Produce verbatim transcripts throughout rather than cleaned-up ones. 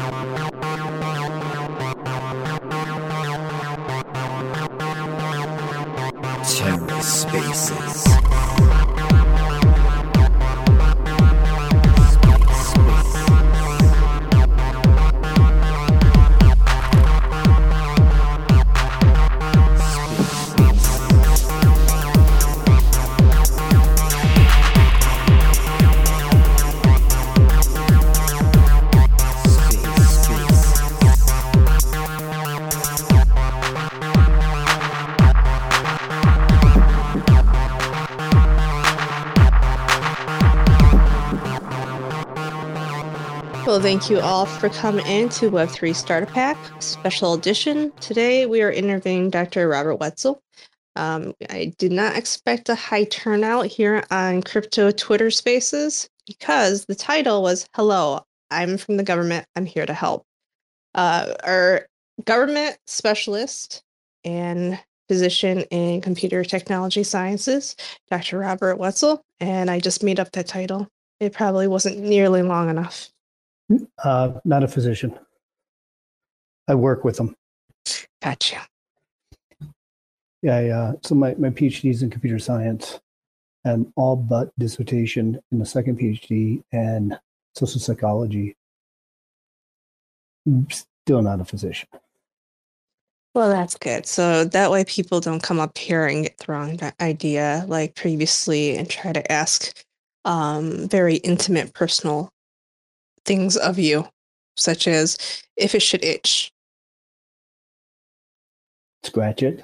TerraSpaces. Well, thank you all for coming in to Web three Starter Pack Special Edition. Today we are interviewing Doctor Robert Wetzel. Um, I did not expect a high turnout here on Crypto Twitter Spaces because the title was, Hello, I'm from the government, I'm here to help. Uh, our government specialist and physician in computer technology sciences, Doctor Robert Wetzel, and I just made up that title. It probably wasn't nearly long enough. Uh, not a physician. I work with them. Gotcha. Yeah, I, uh, so my, my PhD is in computer science and all but dissertation in the second PhD and social psychology. Still not a physician. Well, that's good. So that way people don't come up here and get the wrong idea like previously and try to ask um, very intimate personal things of you, such as if it should itch. Scratch it.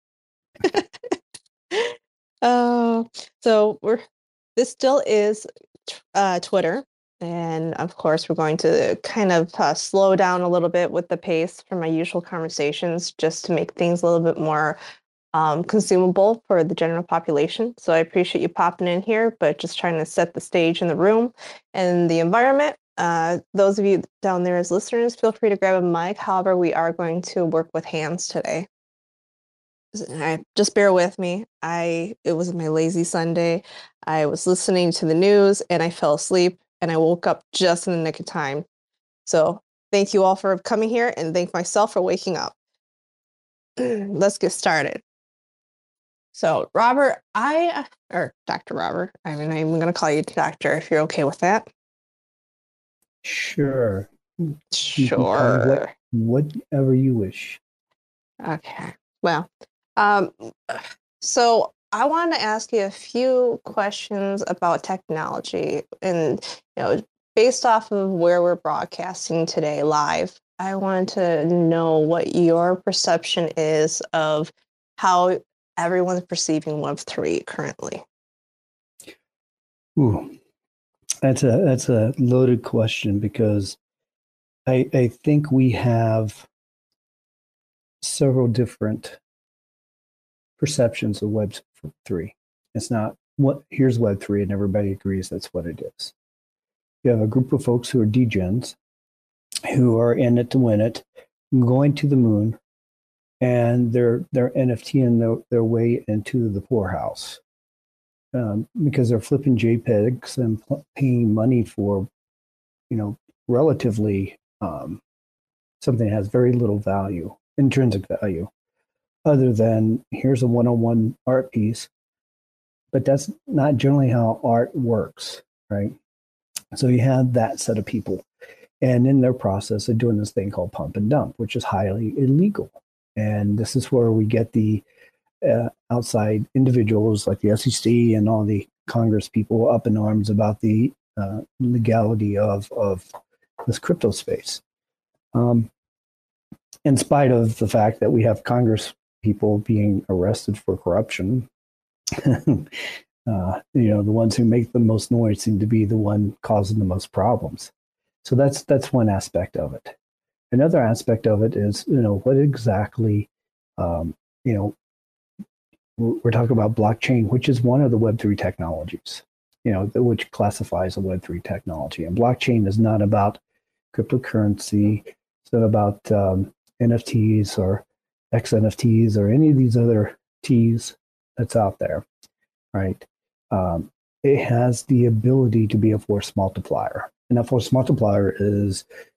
uh, so we're this still is uh, Twitter. And of course, we're going to kind of uh, slow down a little bit with the pace from my usual conversations just to make things a little bit more um, consumable for the general population. So I appreciate you popping in here, but just trying to set the stage in the room and the environment. Uh, those of you down there as listeners, feel free to grab a mic. However, we are going to work with hands today. I, just bear with me. I it was my lazy Sunday. I was listening to the news and I fell asleep and I woke up just in the nick of time. So thank you all for coming here and thank myself for waking up. Let's get started. So Robert, I, or Doctor Robert, I mean, I'm going to call you doctor if you're okay with that. Sure. Sure. What, whatever you wish. Okay. Well, um, so I want to ask you a few questions about technology, and you know, based off of where we're broadcasting today live, I wanted to know what your perception is of how everyone's perceiving Web three currently. Ooh, that's a that's a loaded question because I I think we have several different perceptions of Web three. It's not what here's Web three and everybody agrees that's what it is. You have a group of folks who are degens, who are in it to win it, going to the moon, and they're they're NFTing their, their way into the poorhouse um, because they're flipping JPEGs and pl- paying money for, you know, relatively um, something that has very little value, intrinsic value, other than here's a one-on-one art piece. But that's not generally how art works, right? So you have that set of people. And in their process, they're doing this thing called pump and dump, which is highly illegal. And this is where we get the uh, outside individuals like the S E C and all the Congress people up in arms about the uh, legality of, of this crypto space. Um, in spite of the fact that we have Congress people being arrested for corruption, uh, you know, the ones who make the most noise seem to be the one causing the most problems. So that's that's one aspect of it. Another aspect of it is, you know, what exactly, um, you know, we're talking about blockchain, which is one of the Web three technologies, you know, which classifies a Web three technology. And blockchain is not about cryptocurrency. It's not about um, N F Ts or X N F Ts or any of these other Ts that's out there, right? Um, it has the ability to be a force multiplier. And that force multiplier is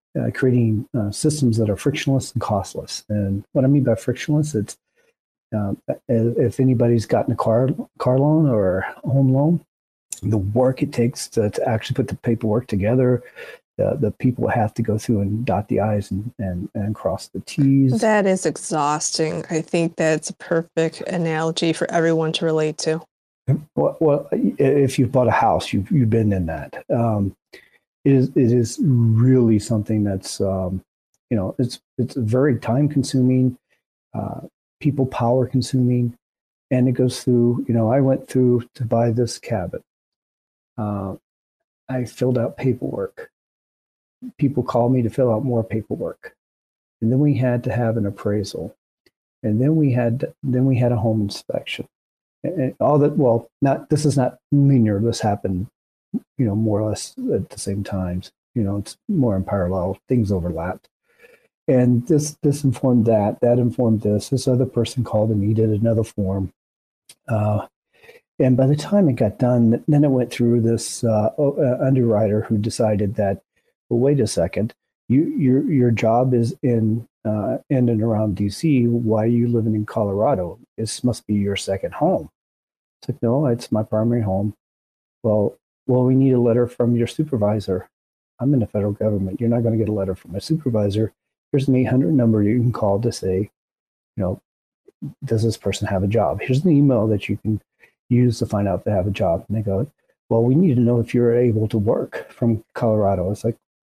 uh, creating uh, systems that are frictionless and costless. And what I mean by frictionless, it's um, if anybody's gotten a car car loan or home loan, the work it takes to, to actually put the paperwork together, the, the people have to go through and dot the I's and, and, and cross the T's. That is exhausting. I think that's a perfect analogy for everyone to relate to. Well, well if you've bought a house, you've, you've been in that. Um, it is, it is really something that's, um, you know, it's, it's very time consuming, uh, people power consuming, and it goes through, you know, I went through to buy this cabin. Uh, I filled out paperwork. People called me to fill out more paperwork. And then we had to have an appraisal. And then we had, then we had a home inspection. And all that, well, not, this is not linear. This happened, you know, more or less at the same times. You know, it's more in parallel. Things overlapped. And this, this informed that, that informed this. This other person called and needed another form. Uh, and by the time it got done, then it went through this uh, underwriter who decided that, well, wait a second, you, your, your job is in, uh, in and around D C. Why are you living in Colorado? This must be your second home. It's like, no, it's my primary home. Well, well, we need a letter from your supervisor. I'm in the federal government. You're not going to get a letter from my supervisor. Here's an eight hundred number you can call to say, you know, does this person have a job? Here's an email that you can use to find out if they have a job. And they go, well, we need to know if you're able to work from Colorado. It's like,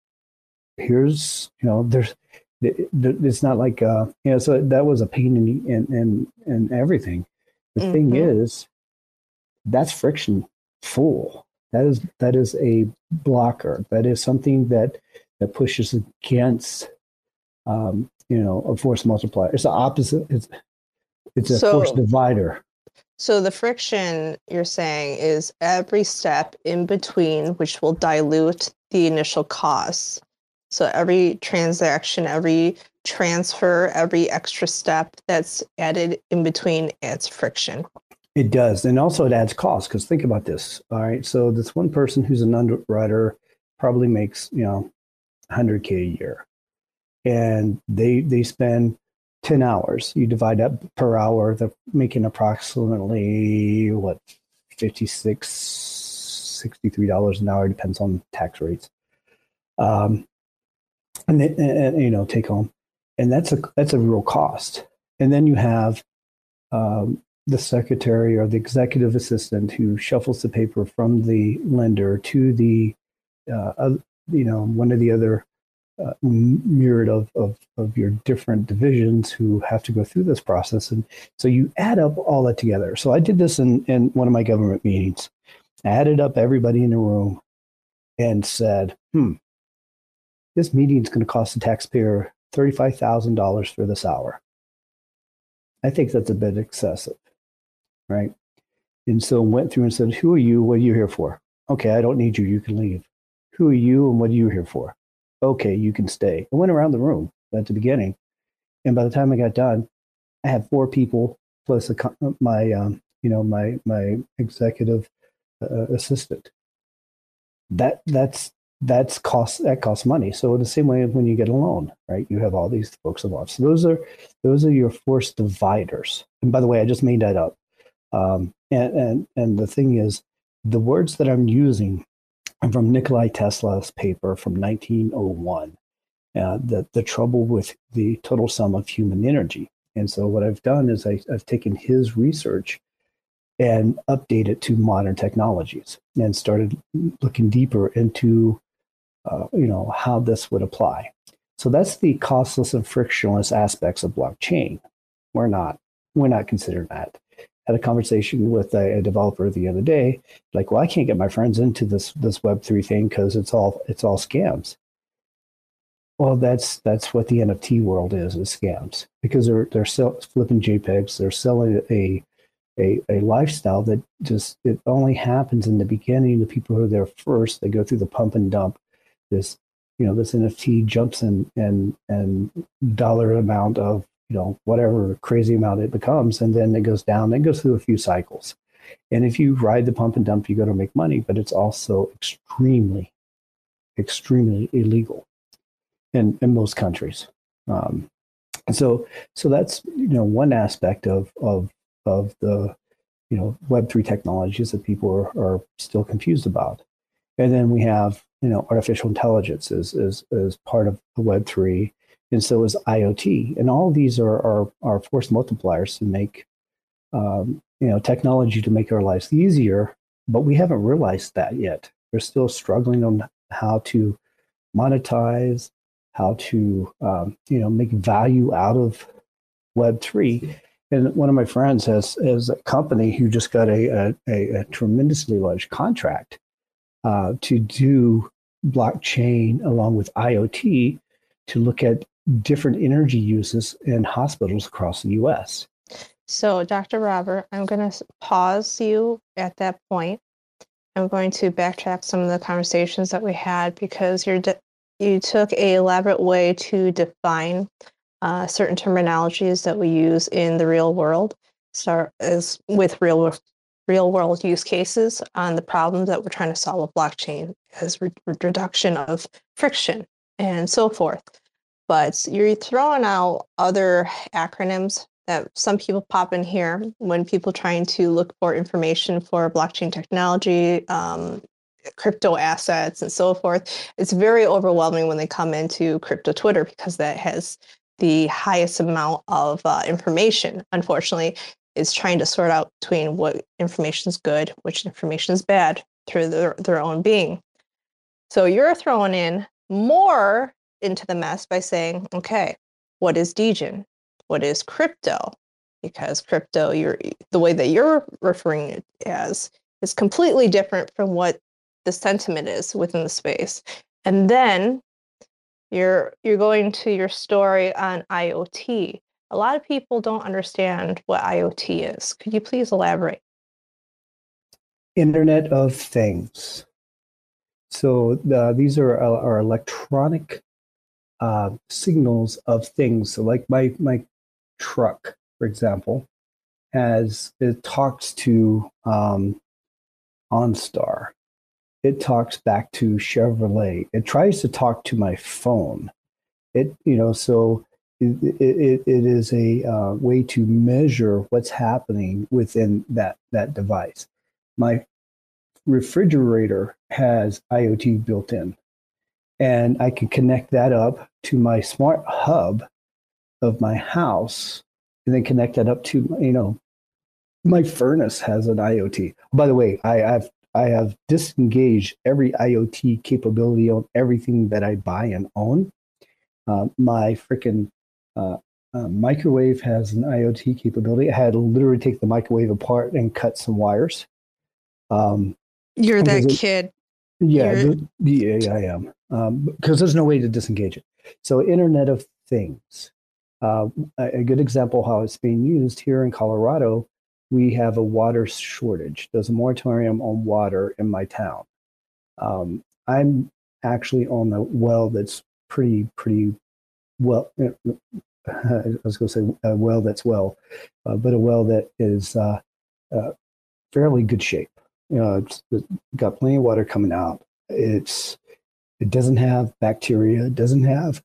here's, you know, there's, it's not like, uh, you know, so that was a pain in, in, in, in everything. The mm-hmm. thing is, that's friction full. That is, that is a blocker. That is something that, that pushes against, um, you know, a force multiplier. It's the opposite. It's, it's a so, force divider. So the friction you're saying is every step in between, which will dilute the initial costs. So every transaction, every transfer, every extra step that's added in between adds friction. It does. And also it adds cost, because think about this. All right. So this one person who's an underwriter probably makes, you know, one hundred K a year. And they they spend ten hours. You divide that per hour, they're making approximately, what, fifty-six, sixty-three dollars an hour, depends on tax rates. Um, and, and, and, you know, take home. And that's a, that's a real cost. And then you have um, the secretary or the executive assistant who shuffles the paper from the lender to the, uh, uh, you know, one of the other Uh, myriad of, of, of your different divisions who have to go through this process. And so you add up all that together. So I did this in, in one of my government meetings. I added up everybody in the room and said, hmm, this meeting is going to cost the taxpayer thirty-five thousand dollars for this hour. I think that's a bit excessive, right? And so went through and said, who are you? What are you here for? Okay, I don't need you. You can leave. Who are you and what are you here for? Okay, you can stay. I went around the room at the beginning, and by the time I got done, I had four people plus a, my, um, you know, my my executive uh, assistant. That that's that's cost that costs money. So the same way when you get a loan, right? You have all these folks involved. So those are those are your force dividers. And by the way, I just made that up. Um, and and and the thing is, the words that I'm using I'm from Nikolai Tesla's paper from nineteen oh one, uh, the, the trouble with the total sum of human energy. And so what I've done is I, I've taken his research and updated it to modern technologies and started looking deeper into, uh, you know, how this would apply. So that's the costless and frictionless aspects of blockchain. We're not, we're not considering that. Had a conversation with a, a developer the other day, like, well, I can't get my friends into this this Web three thing because it's all it's all scams. Well, that's that's what the N F T world is, is scams, because they're they're sell, flipping JPEGs, they're selling a, a a lifestyle that just it only happens in the beginning. The people who are there first, they go through the pump and dump. This you know this N F T jumps in and and dollar amount of, you know, whatever crazy amount it becomes, and then it goes down, then goes through a few cycles. And if you ride the pump and dump, you're going to make money, but it's also extremely, extremely illegal. in, in most countries. Um, so so that's you know one aspect of of of the you know Web three technologies that people are, are still confused about. And then we have you know artificial intelligence is is, is part of the Web three, and so is IoT. And all of these are are, are force multipliers to make um, you know technology to make our lives easier. But we haven't realized that yet. We're still struggling on how to monetize, how to um, you know make value out of Web three. And one of my friends has has a company who just got a a, a tremendously large contract uh, to do blockchain along with IoT to look at different energy uses in hospitals across the U S. So, Doctor Robert, I'm going to pause you at that point. I'm going to backtrack some of the conversations that we had because you're de- you took a elaborate way to define uh, certain terminologies that we use in the real world, start as with real real world use cases on the problems that we're trying to solve with blockchain as re- reduction of friction and so forth. But you're throwing out other acronyms that some people pop in here when people trying to look for information for blockchain technology, um, crypto assets, and so forth. It's very overwhelming when they come into crypto Twitter because that has the highest amount of uh, information. Unfortunately, is trying to sort out between what information is good, which information is bad through their, their own being. So you're throwing in more into the mess by saying, okay, what is degen? What is crypto? Because crypto, you're the way that you're referring it as is completely different from what the sentiment is within the space. And then you're you're going to your story on IoT. A lot of people don't understand what IoT is. Could you please elaborate? Internet of Things. So uh, these are our electronic uh, signals of things. So like my my truck, for example, has it talks to um, OnStar. It talks back to Chevrolet. It tries to talk to my phone. It you know so it it, it is a uh, way to measure what's happening within that that device. My refrigerator has IoT built in, and I can connect that up to my smart hub of my house, and then connect that up to you know my furnace has an IoT. By the way, I have I have disengaged every IoT capability on everything that I buy and own. Uh, my freaking uh, uh, microwave has an IoT capability. I had to literally take the microwave apart and cut some wires. Um, You're that it, kid. yeah, You're... the, yeah, I am. Um, because there's no way to disengage it. So, Internet of Things. Uh, a, a good example how it's being used here in Colorado. We have a water shortage. There's a moratorium on water in my town. Um, I'm actually on the well that's pretty, pretty well. I was going to say a well that's well, uh, but a well that is uh, uh, fairly good shape. You know, it's, it's got plenty of water coming out. It's it doesn't have bacteria, it doesn't have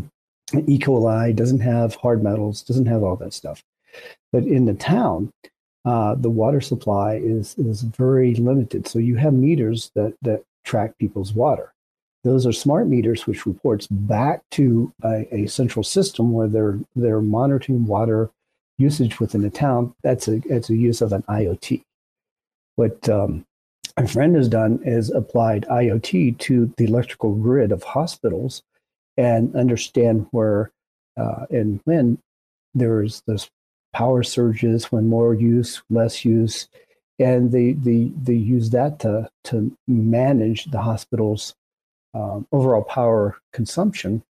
E. coli, doesn't have hard metals, doesn't have all that stuff. But in the town, uh, the water supply is is very limited. So you have meters that that track people's water. Those are smart meters, which reports back to a, a central system where they're they're monitoring water usage within the town. That's a it's a use of an IoT. What um, my friend has done is applied IoT to the electrical grid of hospitals and understand where uh, and when there's those power surges, when more use, less use, and they they they use that to to manage the hospital's um, overall power consumption.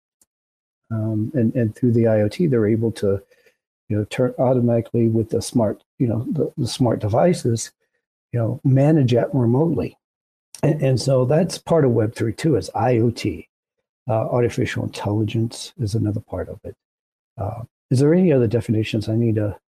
Um, and and through the IoT, they're able to you know turn automatically with the smart you know the, the smart devices you know manage it remotely. And, and so that's part of Web three too, is IoT. Uh, artificial intelligence is another part of it. Uh, is there any other definitions I need to?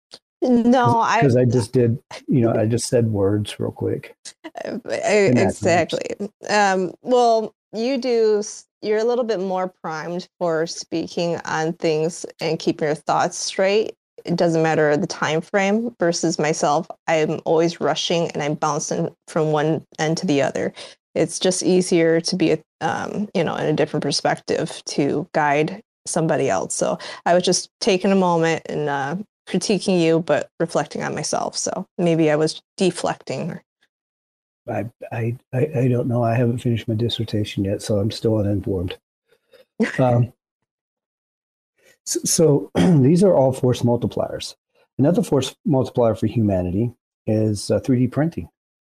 No, I Because I just did, you know, I just said words real quick. exactly. Um, well, you do you're a little bit more primed for speaking on things and keeping your thoughts straight. It doesn't matter the time frame versus myself. I'm always rushing and I'm bouncing from one end to the other. It's just easier to be, um, you know, in a different perspective to guide somebody else. So I was just taking a moment and uh, critiquing you, but reflecting on myself. So maybe I was deflecting. I, I, I I don't know. I haven't finished my dissertation yet, so I'm still uninformed. Um, so, so these are all force multipliers. Another force multiplier for humanity is uh, three D printing.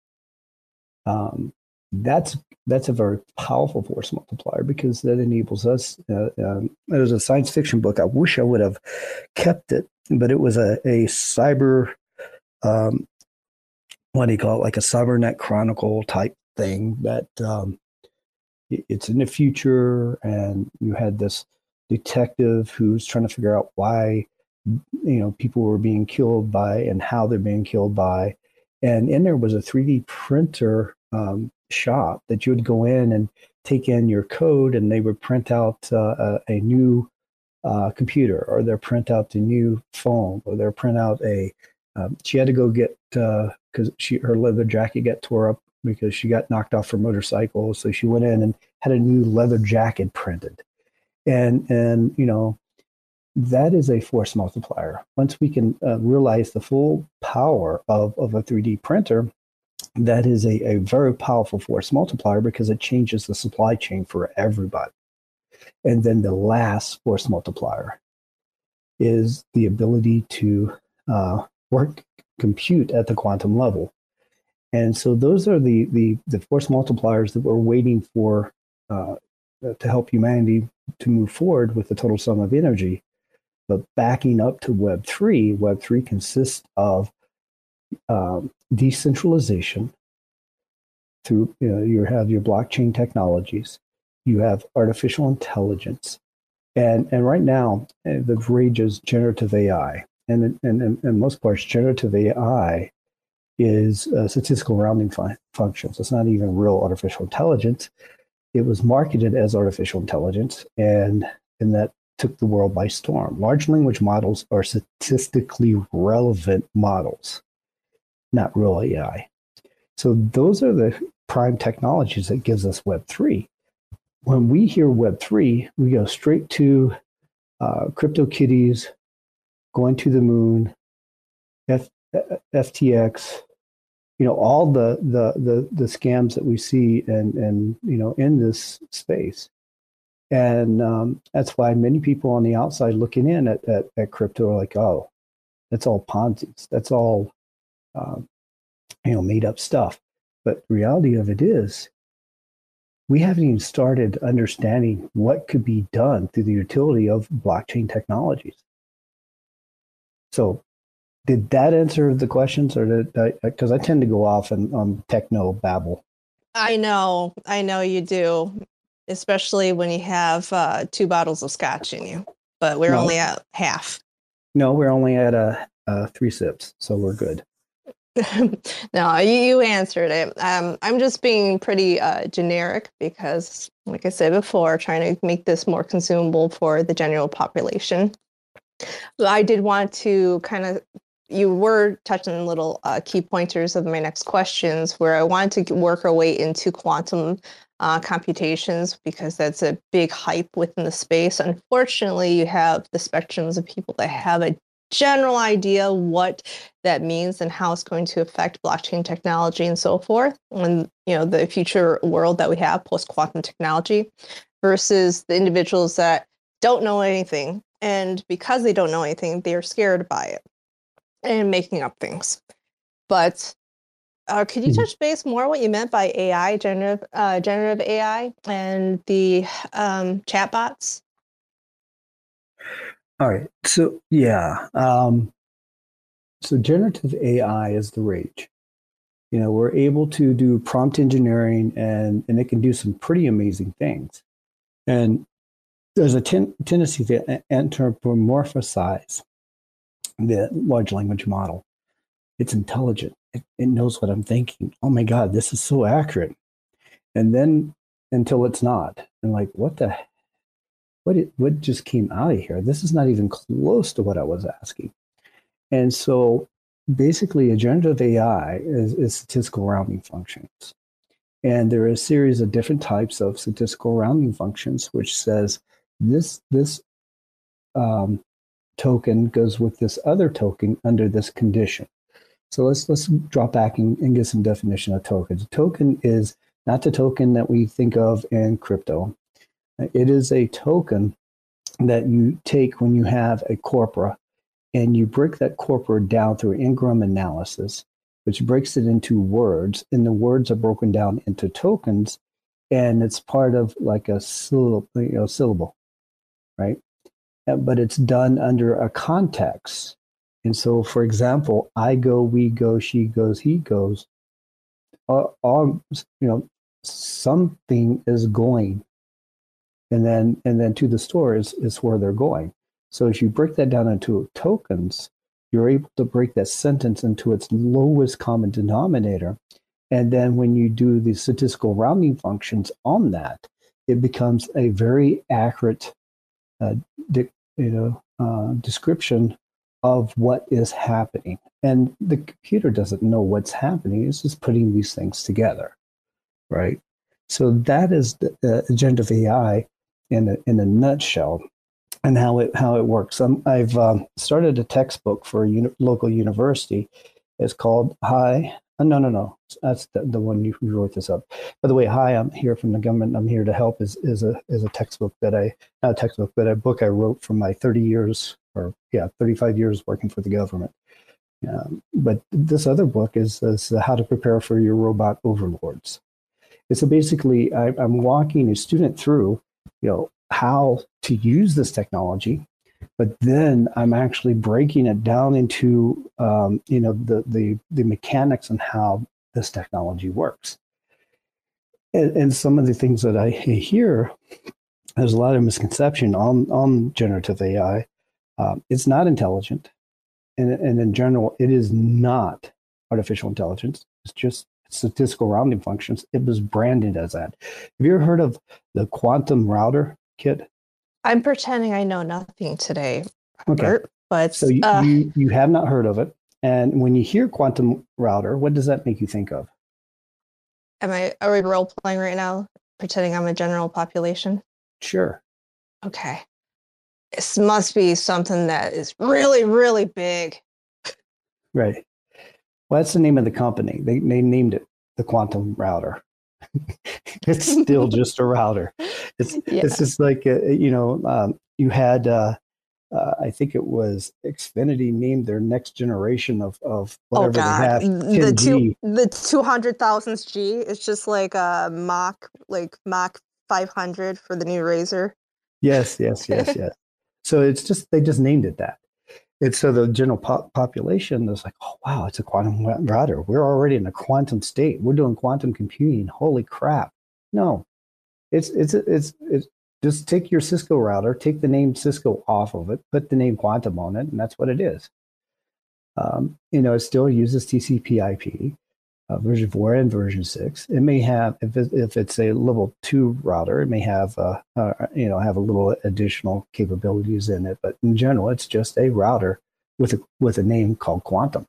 Um, that's that's a very powerful force multiplier because that enables us. Uh, um, there's a science fiction book. I wish I would have kept it, but it was a, a cyber um, what do you call it, like a cybernet chronicle type thing that um, it's in the future, and you had this detective who's trying to figure out why you know people were being killed by and how they're being killed by, and in there was a three D printer um, shop that you would go in and take in your code, and they would print out uh, a, a new uh, computer, or they'll print out the new phone, or they'll print out a. Um, she had to go get because uh, she her leather jacket got tore up because she got knocked off her motorcycle, so she went in and had a new leather jacket printed, and and you know that is a force multiplier. Once we can uh, realize the full power of of a three D printer, that is a, a very powerful force multiplier because it changes the supply chain for everybody. And then the last force multiplier is the ability to uh, work, compute at the quantum level. And so those are the the, the force multipliers that we're waiting for uh, to help humanity to move forward with the total sum of energy. But backing up to Web three, Web three consists of um, decentralization through, you know, you have your blockchain technologies, you have artificial intelligence, and and right now the rage is generative A I, and and in most parts generative A I is uh, statistical rounding fun- functions. It's not even real artificial intelligence. It was marketed as artificial intelligence, and and that took the world by storm. Large language models are statistically relevant models, not real A I. So those are the prime technologies that gives us Web three. When we hear Web three, we go straight to uh, CryptoKitties, going to the moon, F, F T X, you know, all the, the the the scams that we see and and you know in this space. And um, that's why many people on the outside looking in at, at, at crypto are like, oh, that's all Ponzi's. That's all, um, you know, made up stuff. But the reality of it is, we haven't even started understanding what could be done through the utility of blockchain technologies. So did that answer the questions, or did I, because I tend to go off and um, techno babble. I know, I know you do, especially when you have uh, two bottles of scotch in you, but we're no, only at half. No, we're only at a, a three sips, so we're good. No, you, you answered it. Um, I'm just being pretty uh, generic because, like I said before, trying to make this more consumable for the general population. I did want to kind of, you were touching little uh, key pointers of my next questions where I wanted to work our way into quantum uh, computations because that's a big hype within the space. Unfortunately, you have the spectrums of people that have a general idea what that means and how it's going to affect blockchain technology and so forth, and you know the future world that we have post quantum technology, versus the individuals that don't know anything, and because they don't know anything, they're scared by it and making up things. But uh, could you Mhm. touch base more what you meant by A I, generative uh, generative A I, and the um, chatbots? All right. So yeah. Um, so generative A I is the rage. You know, we're able to do prompt engineering, and and it can do some pretty amazing things. And there's a ten- tendency to anthropomorphize the large language model. It's intelligent. It, it knows what I'm thinking. Oh my God, this is so accurate. And then until it's not. And like, what the what it, what just came out of here? This is not even close to what I was asking. And so basically a generative A I is, is statistical rounding functions. And there are a series of different types of statistical rounding functions, which says this this um, token goes with this other token under this condition. So let's let's drop back and, and get some definition of tokens. A token is not the token that we think of in crypto. It is a token that you take when you have a corpora and you break that corpora down through Ingram analysis, which breaks it into words, and the words are broken down into tokens, and it's part of like a syllable, you know, syllable, right? But it's done under a context. And so, for example, I go, we go, she goes, he goes. All, all you know, something is going, and then and then to the store is is where they're going. So as you break that down into tokens, you're able to break that sentence into its lowest common denominator. And then when you do the statistical rounding functions on that, it becomes a very accurate uh, di- you know, uh, description of what is happening. And the computer doesn't know what's happening. It's just putting these things together, right? So that is the uh, generative A I in a, in a nutshell, and how it how it works. Um, I've um, started a textbook for a uni- local university. It's called Hi. Oh, no, no, no. That's the, the one you wrote this up. By the way, Hi, I'm here from the government. I'm here to help. Is is a is a textbook that I not a textbook, but a book I wrote from my thirty years or yeah thirty-five years working for the government. Um, but this other book is, is How to Prepare for Your Robot Overlords. And so basically, I, I'm walking a student through, you know, how to use this technology, but then I'm actually breaking it down into, um, you know, the, the the mechanics and how this technology works. And, and some of the things that I hear, there's a lot of misconception on on generative A I. Um, it's not intelligent, and, and in general, it is not artificial intelligence. It's just statistical rounding functions. It was branded as that. Have you ever heard of the quantum router, Kit? I'm pretending I know nothing today, Okay. Robert, but So you, uh, you you have not heard of it. And when you hear quantum router, what does that make you think of? am I are we role playing right now? Pretending I'm a general population? Sure. Okay. This must be something that is really, really big. Right. Well, that's the name of the company. They they named it the quantum router. It's still just a router. It's Yeah. it's just like uh, you know um, you had uh, uh, I think it was Xfinity named their next generation of of Oh whatever they God, have the two ten G. the two hundred thousandth G is just like a Mach like Mach five hundred for the new Razor. Yes, yes, yes, yes. So it's just they just named it that. And so the general po- population is like, oh wow, it's a quantum router. We're already in a quantum state. We're doing quantum computing. Holy crap! No, it's it's it's it's just take your Cisco router, take the name Cisco off of it, put the name quantum on it, and that's what it is. Um, you know, it still uses T C P/I P, uh, version four and version six. It may have, if it, if it's a level two router, it may have, uh, uh, you know, have a little additional capabilities in it. But in general, it's just a router with a with a name called quantum.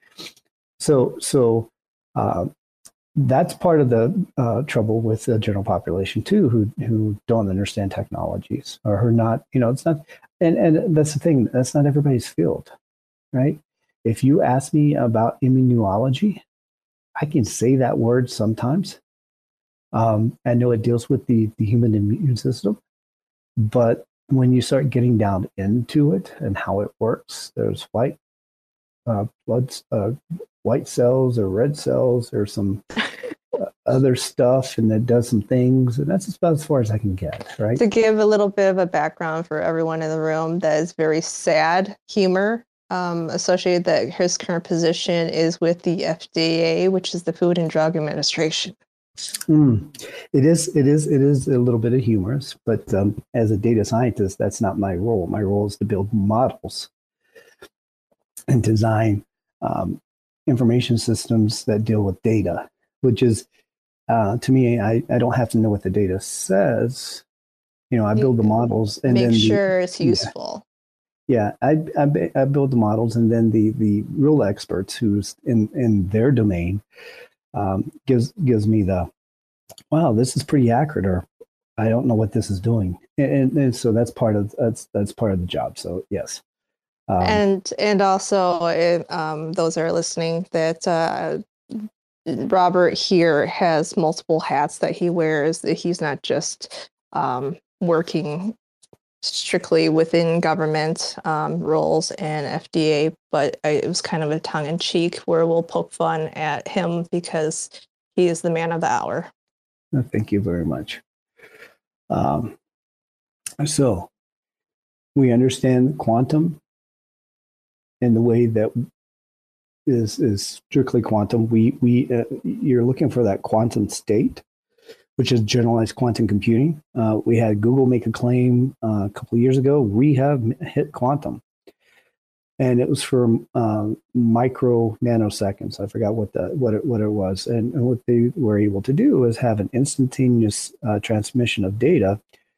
So so. Uh, that's part of the uh, trouble with the general population too, who who don't understand technologies or who are not, you know, it's not, and and that's the thing, that's not everybody's field, right? If you ask me about immunology, I can say that word sometimes. Um, I know it deals with the the human immune system, but when you start getting down into it and how it works, there's white uh, blood, uh, white cells or red cells, or some other stuff, and it does some things, and that's about as far as I can get, right? To give a little bit of a background for everyone in the room, that is very sad humor um, associated that his current position is with the F D A, which is the Food and Drug Administration. Mm. It is, it is, it is a little bit of humorous, but um, as a data scientist, that's not my role. My role is to build models and design um, information systems that deal with data, which is Uh, to me, I, I don't have to know what the data says. You know, I You build the models, and make then the sure it's yeah useful. yeah I, I I build the models, and then the the real experts who's in in their domain um, gives gives me the wow, this is pretty accurate, or I don't know what this is doing, and, and so that's part of that's that's part of the job. So yes, um, And and also, if, um, those that are listening, that uh, Robert here has multiple hats that he wears. That he's not just um, working strictly within government um, roles and F D A, but I, it was kind of a tongue in cheek where we'll poke fun at him because he is the man of the hour. thank you very much. Um, so we understand quantum in the way that is is strictly quantum. We we uh, you're looking for that quantum state, which is generalized quantum computing. Uh, we had Google make a claim uh, a couple of years ago. We have hit quantum, and it was for um, micro nanoseconds. I forgot what the what it what it was, and, and what they were able to do is have an instantaneous uh, transmission of data,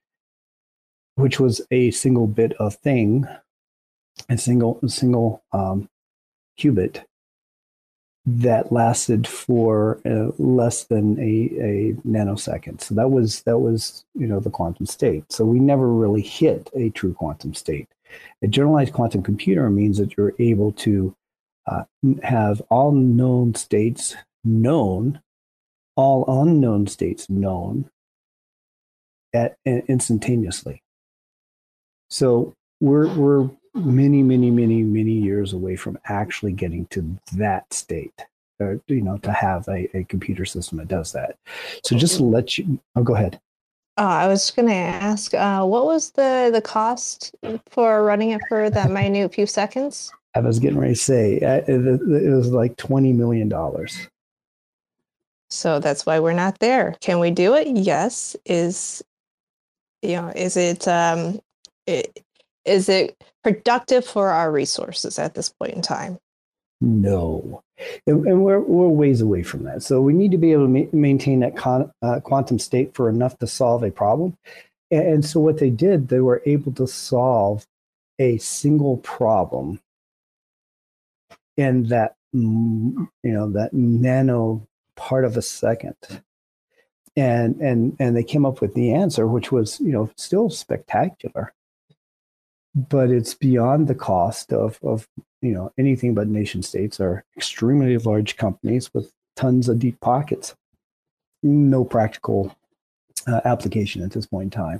which was a single bit of thing, a single a single um, qubit that lasted for uh, less than a, a nanosecond. So that was that was you know the quantum state. So we never really hit a true quantum state. A generalized quantum computer means that you're able to uh, have all known states known, all unknown states known at, instantaneously. So we're we're many, many, many, many years away from actually getting to that state. Or, you know, to have a, a computer system that does that. So just to let you, oh, go ahead. Uh, I was going to ask, uh, what was the the cost for running it for that minute few seconds? I was getting ready to say uh, it, it was like twenty million dollars. So that's why we're not there. Can we do it? Yes. Is you know, is it um, it, is it productive for our resources at this point in time? No, and, and we're we're ways away from that. So we need to be able to ma- maintain that con, uh, quantum state for enough to solve a problem. And, and so what they did, they were able to solve a single problem in that mm, you know that nano part of a second. And and and they came up with the answer, which was you know still spectacular, but it's beyond the cost of of you know anything but nation states are extremely large companies with tons of deep pockets. No practical uh, application at this point in time.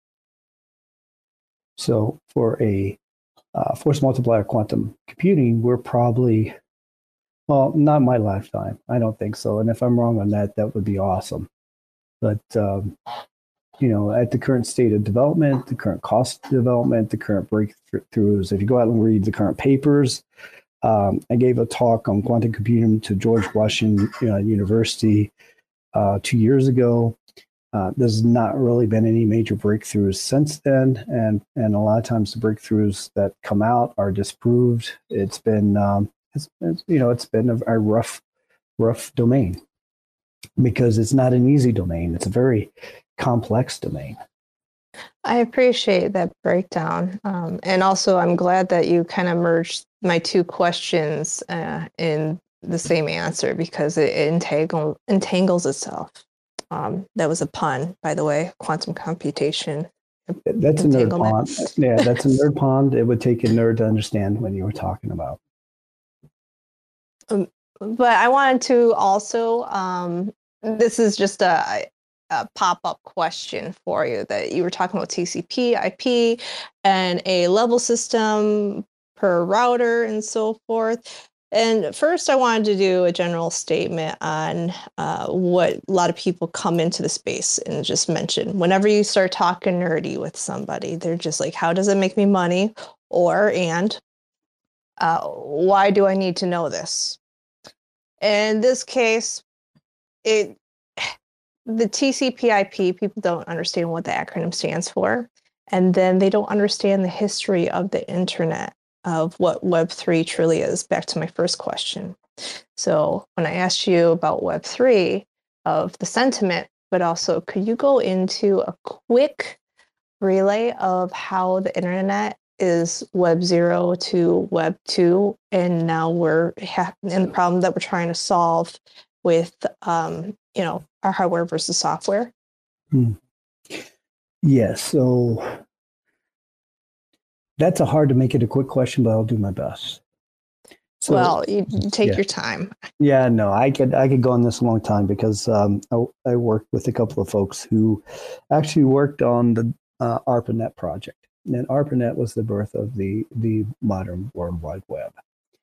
So for a uh, force multiplier quantum computing, we're probably well, not my lifetime. I don't think so. And if I'm wrong on that, that would be awesome. But um, you know, at the current state of development, the current cost of development, the current breakthroughs, if you go out and read the current papers, um, I gave a talk on quantum computing to George Washington uh, University uh, two years ago. Uh, there's not really been any major breakthroughs since then, and and a lot of times the breakthroughs that come out are disproved. It's been um, it's, it's, you know it's been a, a rough rough domain because it's not an easy domain. It's a very complex domain. I appreciate that breakdown. Um, and also, I'm glad that you kind of merged my two questions uh, in the same answer because it, it entangle, entangles itself. Um, that was a pun, by the way, quantum computation. That's a nerd pond. Yeah, that's a nerd pond. It would take a nerd to understand what you were talking about. Um, but I wanted to also, um, this is just a, a pop-up question for you that you were talking about T C P, I P, and a level system per router and so forth. And first, I wanted to do a general statement on uh, what a lot of people come into the space and just mention. Whenever you start talking nerdy with somebody, they're just like, how does it make me money? Or, and uh, why do I need to know this? In this case, it the T C P/I P, people don't understand what the acronym stands for, and then they don't understand the history of the internet, of what Web three truly is. Back to my first question. So when I asked you about Web three, of the sentiment, but also could you go into a quick relay of how the internet is web zero to web two, and now we're ha- in the problem that we're trying to solve with, um, you know, our hardware versus software? Hmm. Yeah, so that's a hard to make it a quick question, but I'll do my best. So Well, you, you take yeah, your time. yeah, no, I could I could go on this a long time because um, I, I worked with a couple of folks who actually worked on the uh, ARPANET project, and ARPANET was the birth of the the modern World Wide Web.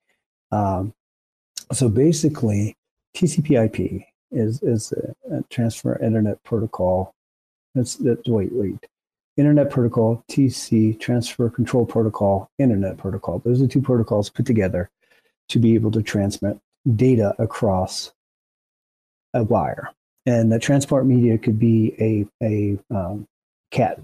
Um, so basically, T C P/I P is is a, a transfer internet protocol. That's that. Wait, wait. Internet Protocol, T C, Transfer Control Protocol, Internet Protocol. Those are two protocols put together to be able to transmit data across a wire. And the transport media could be a, a um, cat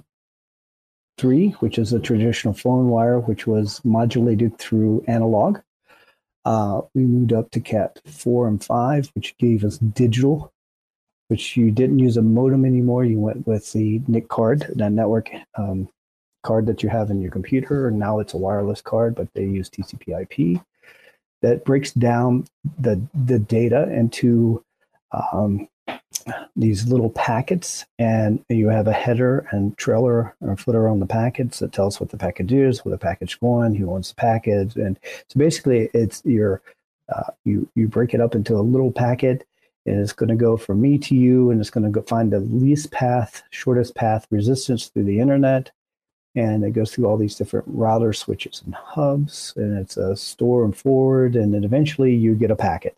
three, which is a traditional phone wire, which was modulated through analog. Uh, we moved up to cat four and five, which gave us digital, which you didn't use a modem anymore. You went with the N I C card, the network um, card that you have in your computer. And now it's a wireless card, but they use T C P/I P. That breaks down the the data into um, these little packets, and you have a header and trailer or footer on the packets that tells what the package is, where the package going, who owns the package, and so basically, it's your uh, you you break it up into a little packet, and it's going to go from me to you, and it's going to go find the least path, shortest path resistance through the internet, and it goes through all these different router switches and hubs, and it's a store and forward, and then eventually you get a packet.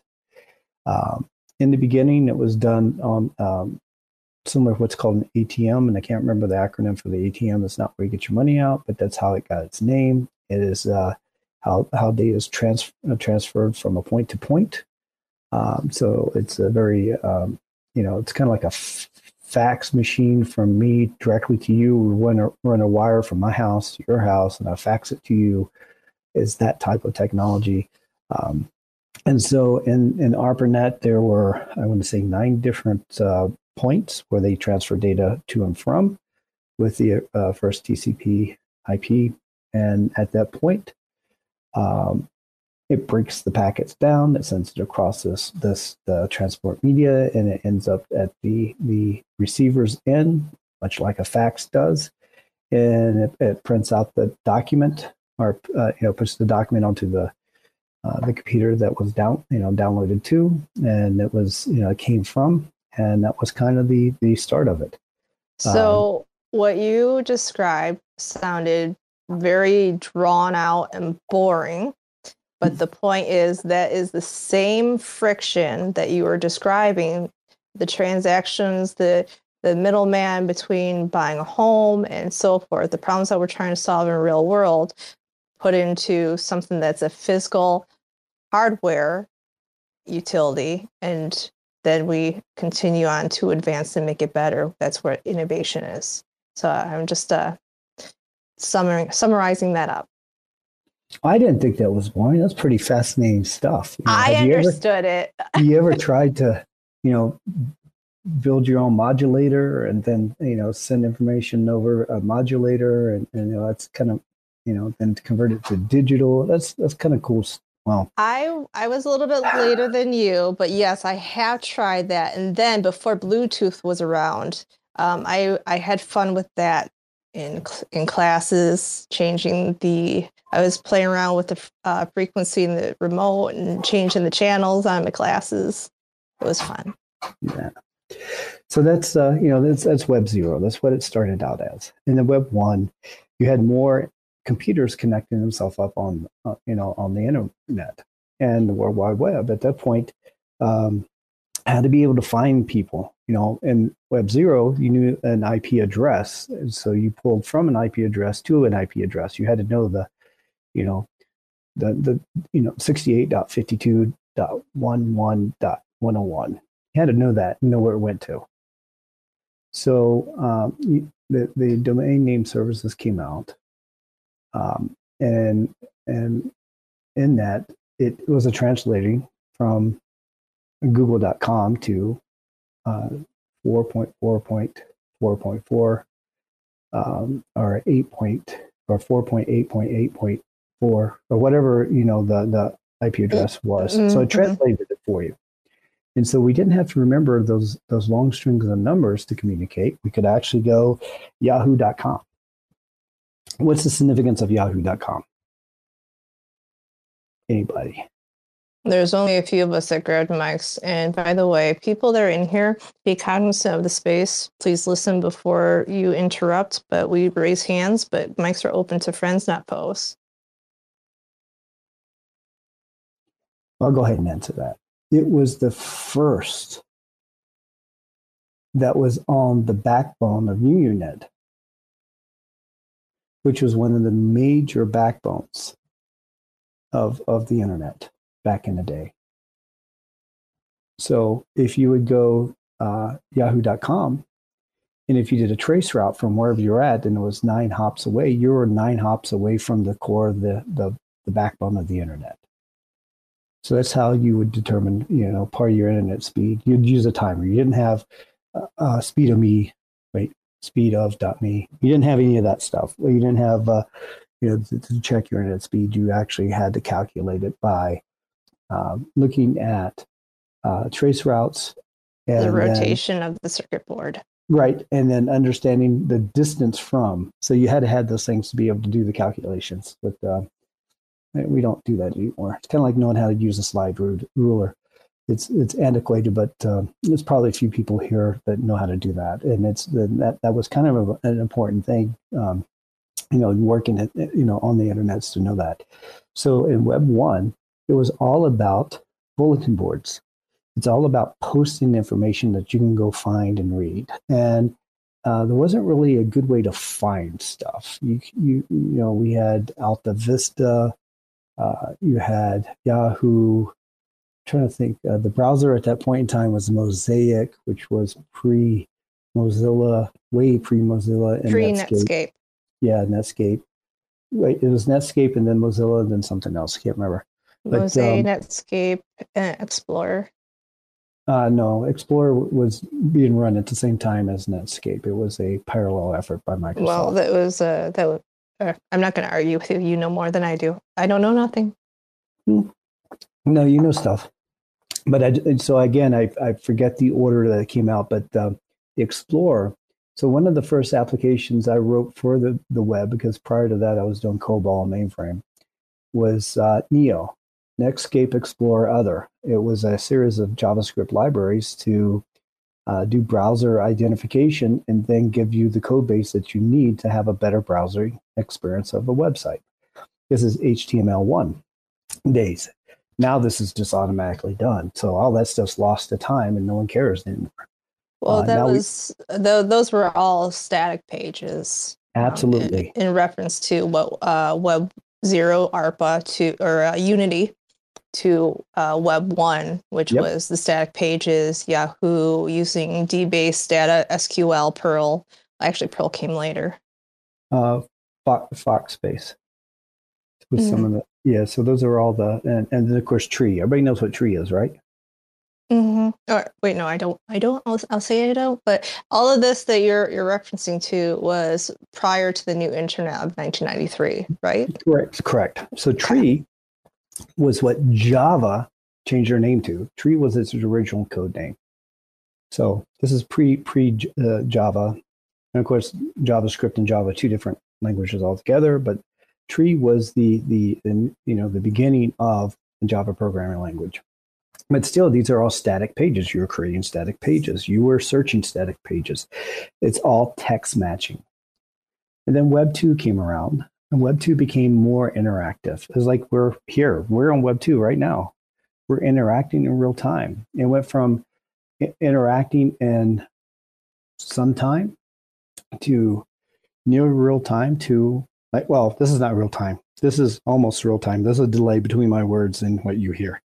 Um, in the beginning, it was done on um, similar to what's called an A T M, and I can't remember the acronym for the A T M. It's not where you get your money out, but that's how it got its name. It is uh, how how data is trans- transferred from a point to point. Um, so it's a very, um, you know, it's kind of like a f- fax machine from me directly to you. We run a, run a wire from my house to your house, and I fax it to you. Is that type of technology. Um, and so in, in ARPANET, there were, I want to say, nine different uh, points where they transfer data to and from with the uh, first T C P/I P. And at that point, um, it breaks the packets down, it sends it across this this the transport media, and it ends up at the the receiver's end, much like a fax does, and it, it prints out the document, or uh, you know puts the document onto the uh, the computer that was down you know downloaded to, and it was you know it came from, and that was kind of the the start of it. Um, So what you described sounded very drawn out and boring. But the point is that is the same friction that you were describing, the transactions, the the middleman between buying a home and so forth, the problems that we're trying to solve in real world, put into something that's a physical hardware utility, and then we continue on to advance and make it better. That's where innovation is. So I'm just uh, summar- summarizing that up. I didn't think that was boring. That's pretty fascinating stuff. You know, I have you ever understood it. you ever tried to, you know, build your own modulator and then, you know, send information over a modulator, and, and you know, that's kind of, you know, then to convert it to digital. That's that's kind of cool. Well, I I was a little bit later than you, but yes, I have tried that. And then before Bluetooth was around, um, I I had fun with that in in classes, changing the. I was playing around with the uh, frequency in the remote and changing the channels on the classes. It was fun. yeah. So that's uh, you know that's that's Web zero. That's what it started out as. In the Web one, you had more computers connecting themselves up on uh, you know on the internet and the World Wide Web. At that point, um, had to be able to find people. You know, in Web zero, you knew an I P address, so you pulled from an I P address to an I P address. You had to know the you know the the you know sixty-eight dot fifty-two dot eleven dot one oh one. You had to know that, know where it went to. So um, the the domain name services came out, um, and and in that it was a translating from google dot com to uh, four point four point four point four um, or eight point or four point eight point eight point four or whatever, you know, the, the I P address was. So it Mm-hmm. translated it for you. And so we didn't have to remember those those long strings of numbers to communicate. We could actually go yahoo dot com. What's the significance of yahoo dot com? Anybody? There's only a few of us that grabbed mics. And by the way, people that are in here, be cognizant of the space. Please listen before you interrupt. But we raise hands, but mics are open to friends, not foes. I'll go ahead and answer that. It was the first that was on the backbone of UUNet, which was one of the major backbones of, of the internet back in the day. So if you would go uh, yahoo dot com, and if you did a trace route from wherever you're at and it was nine hops away, you were nine hops away from the core of the, the, the backbone of the internet. So that's how you would determine, you know, part of your internet speed. You'd use a timer. You didn't have uh, uh, speed of me, wait, speed of dot me. You didn't have any of that stuff. You didn't have, uh, you know, to, to check your internet speed. You actually had to calculate it by um, looking at uh, trace routes. And the rotation then, of the circuit board. Right. And then understanding the distance from. So you had to have those things to be able to do the calculations. But uh, we don't do that anymore. It's kind of like knowing how to use a slide ruler. It's it's antiquated, but uh, there's probably a few people here that know how to do that. And it's that that was kind of a, an important thing, um, you know, working at, you know, on the internets to know that. So in Web one, it was all about bulletin boards. It's all about posting information that you can go find and read. And uh, there wasn't really a good way to find stuff. You you you know, we had Alta Vista. Uh, you had Yahoo. I'm trying to think. Uh, the browser at that point in time was Mosaic, which was pre-Mozilla, way pre-Mozilla, and Pre-Netscape. Netscape. Yeah, Netscape. Wait, it was Netscape and then Mozilla and then something else. I can't remember. But, Mosaic, um, Netscape, and Explorer. Uh, no, Explorer was being run at the same time as Netscape. It was a parallel effort by Microsoft. Well, that was uh, that was. Uh, I'm not going to argue with you. You know more than I do. I don't know nothing. No, you know stuff. But I, so again, I, I forget the order that it came out, but uh, the Explorer. So one of the first applications I wrote for the, the web, because prior to that I was doing COBOL mainframe, was uh, Neo, Netscape Explorer Other. It was a series of JavaScript libraries to Uh, do browser identification and then give you the code base that you need to have a better browser experience of a website. This is H T M L one days. Now this is just automatically done. So all that stuff's lost to time and no one cares anymore. Well, uh, that was, we, th- those were all static pages. Absolutely. Um, in, in reference to what uh, Web zero, ARPA, to, or uh, Unity, to uh, Web one, which yep. was the static pages, Yahoo using D-based data, S Q L, Perl. Actually, Perl came later. Uh, Fox, Foxbase with mm-hmm. some of the, yeah, so those are all the, and, and then of course Tree. Everybody knows what Tree is, right? Mm-hmm. Or, wait, no, I don't. I don't. I'll, I'll say I don't. But all of this that you're you're referencing to was prior to the new internet of nineteen ninety-three, right? Correct. Correct. So Tree was what Java changed their name to. Tree was its original code name. So this is pre pre uh, Java, and of course JavaScript and Java, two different languages altogether. But Tree was the the, the you know the beginning of the Java programming language. But still, these are all static pages. You were creating static pages. You were searching static pages. It's all text matching. And then Web two came around. And Web two became more interactive. It's like we're here. We're on Web two right now. We're interacting in real time. It went from I- interacting in some time to near real time to, like, well, this is not real time. This is almost real time. There's a delay between my words and what you hear.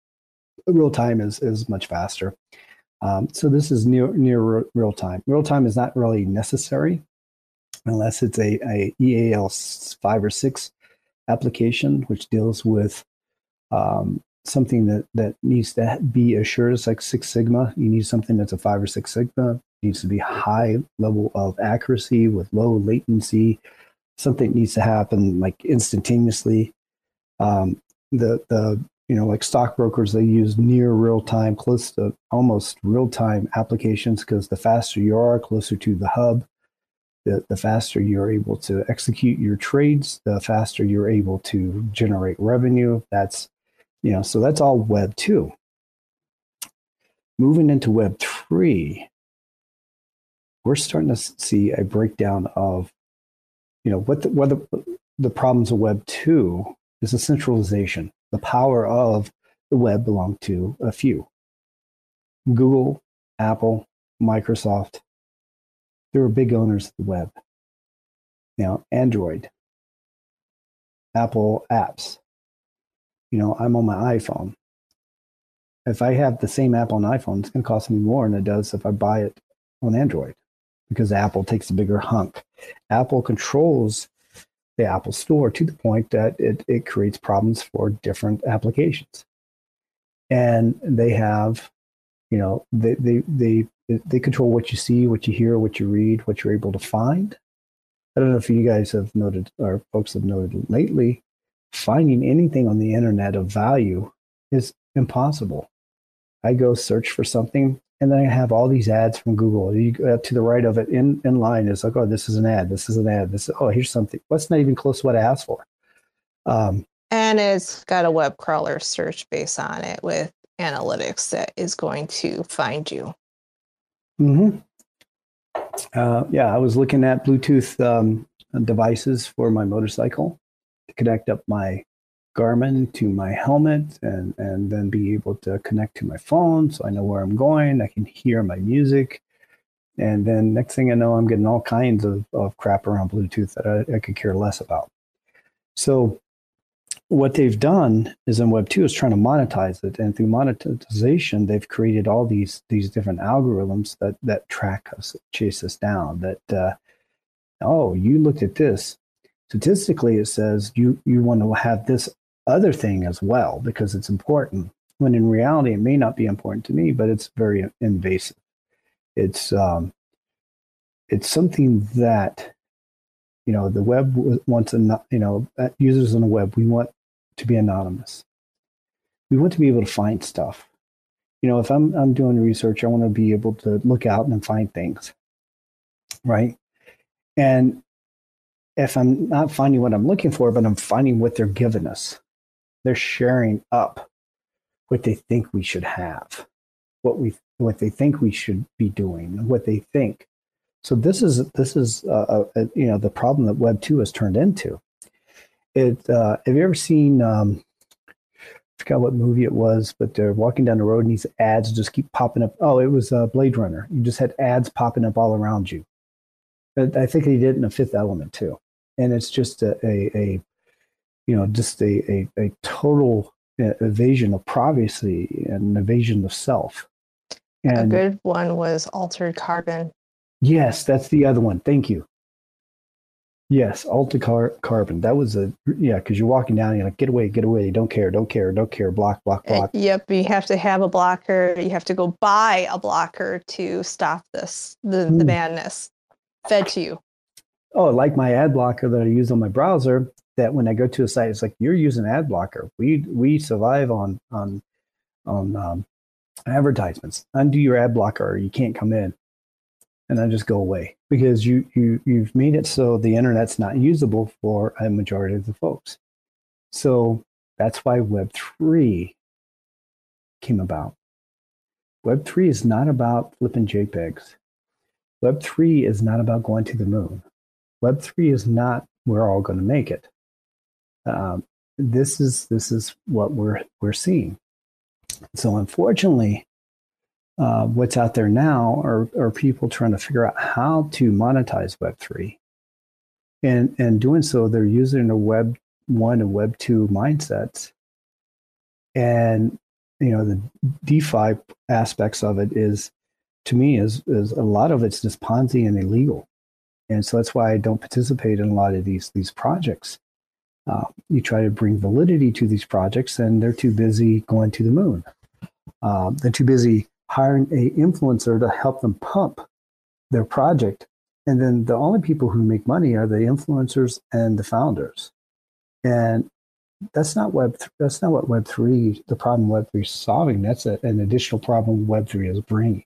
Real time is, is much faster. Um, so this is near, near real time. Real time is not really necessary unless it's a, a E A L five or six application, which deals with um, something that that needs to be assured. It's like Six Sigma. You need something that's a five or Six Sigma. It needs to be high level of accuracy with low latency. Something needs to happen like instantaneously. Um, the the you know like stockbrokers, they use near real time, close to almost real time applications, because the faster you are, closer to the hub, the, the faster you're able to execute your trades, the faster you're able to generate revenue. That's you know so that's all Web two. Moving into Web three, we're starting to see a breakdown of you know what the, what the, the problems of Web two is. The centralization. The power of the web belonged to a few. Google, Apple, Microsoft, they were big owners of the web. Now, Android, Apple apps. You know, I'm on my iPhone. If I have the same app on iPhone, it's going to cost me more than it does if I buy it on Android, because Apple takes a bigger hunk. Apple controls the Apple Store to the point that it, it creates problems for different applications. And they have, you know, they, they, they, they control what you see, what you hear, what you read, what you're able to find. I don't know if you guys have noted, or folks have noted lately, finding anything on the internet of value is impossible. I go search for something, and then I have all these ads from Google. You go to the right of it in, in line. It's like, oh, this is an ad. This is an ad. This, oh, here's something. What's not even close to what I asked for. Um, And it's got a web crawler search base on it with analytics that is going to find you. Mm-hmm. Uh, yeah, I was looking at Bluetooth um, devices for my motorcycle to connect up my Garmin to my helmet, and, and then be able to connect to my phone so I know where I'm going. I can hear my music. And then next thing I know, I'm getting all kinds of, of crap around Bluetooth that I, I could care less about. So what they've done is in Web two is trying to monetize it. And through monetization, they've created all these these different algorithms that that track us, chase us down. That, uh, oh, you looked at this. Statistically, it says you, you want to have this other thing as well because it's important. When in reality, it may not be important to me, but it's very invasive. It's um, it's something that, you know, the web wants, a, you know, users on the web, we want to be anonymous. We want to be able to find stuff. You know, if I'm I'm doing research, I want to be able to look out and find things, right? And if I'm not finding what I'm looking for, but I'm finding what they're giving us, they're sharing up what they think we should have, what we what they think we should be doing, what they think. So this is this is uh, uh, you know the problem that Web two has turned into. It uh, have you ever seen? Um, I forgot what movie it was, but they're walking down the road and these ads just keep popping up. Oh, it was uh, Blade Runner. You just had ads popping up all around you. I think they did in The Fifth Element too, and it's just a, a, a you know just a, a, a total evasion of privacy and evasion of self. And a good one was Altered Carbon. Yes, that's the other one. Thank you. Yes, Altered Car- Carbon. That was a, yeah, because you're walking down, you're like, get away, get away. Don't care, don't care, don't care. Block, block, block. Uh, yep, you have to have a blocker. You have to go buy a blocker to stop this, the, mm. the madness fed to you. Oh, like my ad blocker that I use on my browser, that when I go to a site, it's like, you're using ad blocker. We we survive on, on, on um, advertisements. Undo your ad blocker or you can't come in. And then just go away because you, you, you've made it so the internet's not usable for a majority of the folks. So that's why Web three came about. Web three is not about flipping JPEGs. Web three is not about going to the moon. Web three is not, we're all going to make it. Um, this is this is what we're we're seeing. So unfortunately, Uh, what's out there now are, are people trying to figure out how to monetize Web three. And, and doing so, they're using a Web one and Web two mindsets. And, you know, the DeFi aspects of it is, to me, is, is a lot of it's just Ponzi and illegal. And so that's why I don't participate in a lot of these, these projects. Uh, you try to bring validity to these projects, and they're too busy going to the moon. Uh, they're too busy hiring a influencer to help them pump their project. And then the only people who make money are the influencers and the founders. And that's not web. Th- that's not what Web three. The problem Web three is solving. That's a, an additional problem Web three is bringing.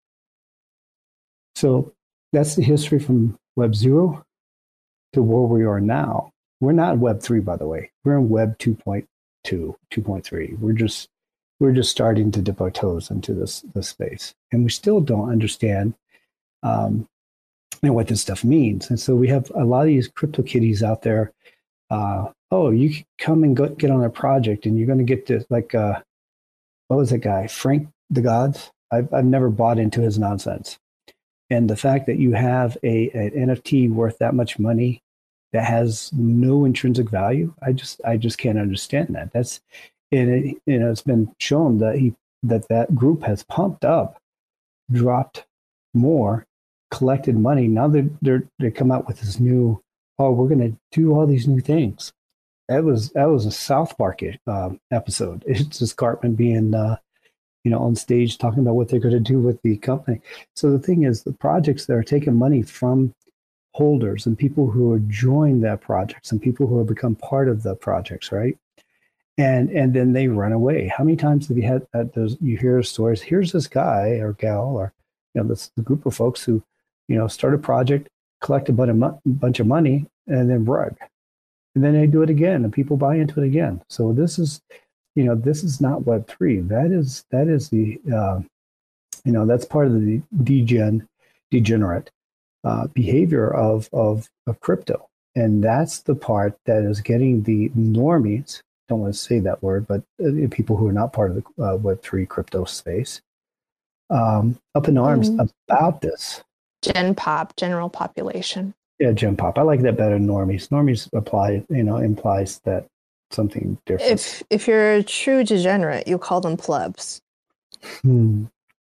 So that's the history from Web zero to where we are now. We're not Web three, by the way. We're in Web two point two, two point three. We're just we're just starting to dip our toes into this this space, and we still don't understand um, you know, what this stuff means. And so we have a lot of these crypto kitties out there. Uh, oh, you can come and go, get on a project, and you're going to get this like uh, what was that guy, Frank the Gods? I've I've never bought into his nonsense. And the fact that you have a an N F T worth that much money that has no intrinsic value, I just I just can't understand that. That's and it, you know it's been shown that he that that group has pumped up, dropped more, collected money. Now they're they're they come out with this new, oh, we're going to do all these new things. That was that was a South Park um, episode. It's just Cartman being uh, you know on stage talking about what they're going to do with the company. So the thing is, the projects that are taking money from holders and people who are joined that projects and people who have become part of the projects, right? And and then they run away. How many times have you had uh, those? You hear stories. Here's this guy or gal or you know this the group of folks who you know start a project, collect a bunch of, mo- bunch of money, and then rug, and then they do it again, and people buy into it again. So this is, you know, this is not Web three. That is that is the uh, you know that's part of the degen degenerate uh, behavior of, of of crypto, and that's the part that is getting the normies. Don't want to say that word, but uh, people who are not part of the uh, Web three crypto space um, up in arms Mm. about this. Gen pop, general population. Yeah, Gen Pop. I like that better than normies. Normies apply, you know, implies that something different. If if you're a true degenerate, you call them plebs. Hmm.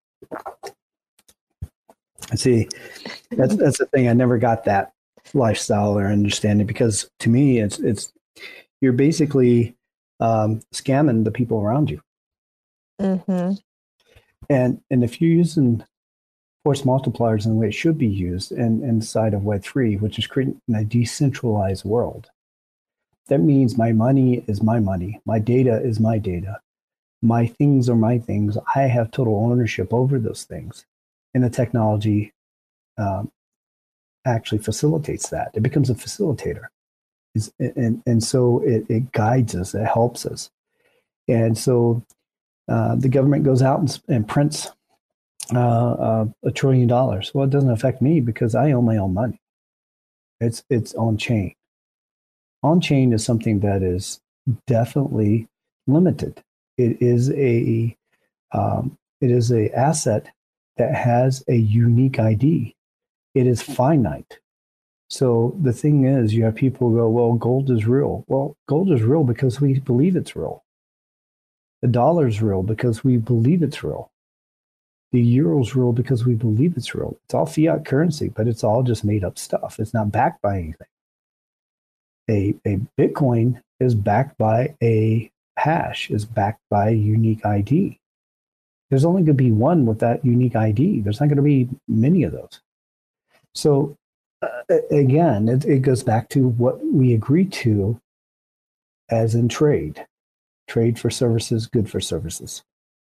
See, that's that's the thing. I never got that lifestyle or understanding because to me, it's it's you're basically um, scamming the people around you. Mm-hmm. And and if you're using force multipliers in the way it should be used and inside of Web three, which is creating a decentralized world, that means my money is my money, my data is my data, my things are my things. I have total ownership over those things, and the technology um, actually facilitates that. It becomes a facilitator, it's, and and so it, it guides us, it helps us, and so uh, the government goes out and, and prints uh, uh, a trillion dollars. Well, it doesn't affect me because I own my own money. It's it's on chain. On chain is something that is definitely limited. It is a um, it is a asset that has a unique I D. It is finite. So the thing is, you have people who go, well, gold is real. Well, gold is real because we believe it's real. The dollar is real because we believe it's real. The euro's real because we believe it's real. It's all fiat currency, but it's all just made up stuff. It's not backed by anything. A, a Bitcoin is backed by a hash, is backed by a unique I D. There's only going to be one with that unique I D. There's not going to be many of those. So uh, again, it, it goes back to what we agree to as in trade. Trade for services, good for services.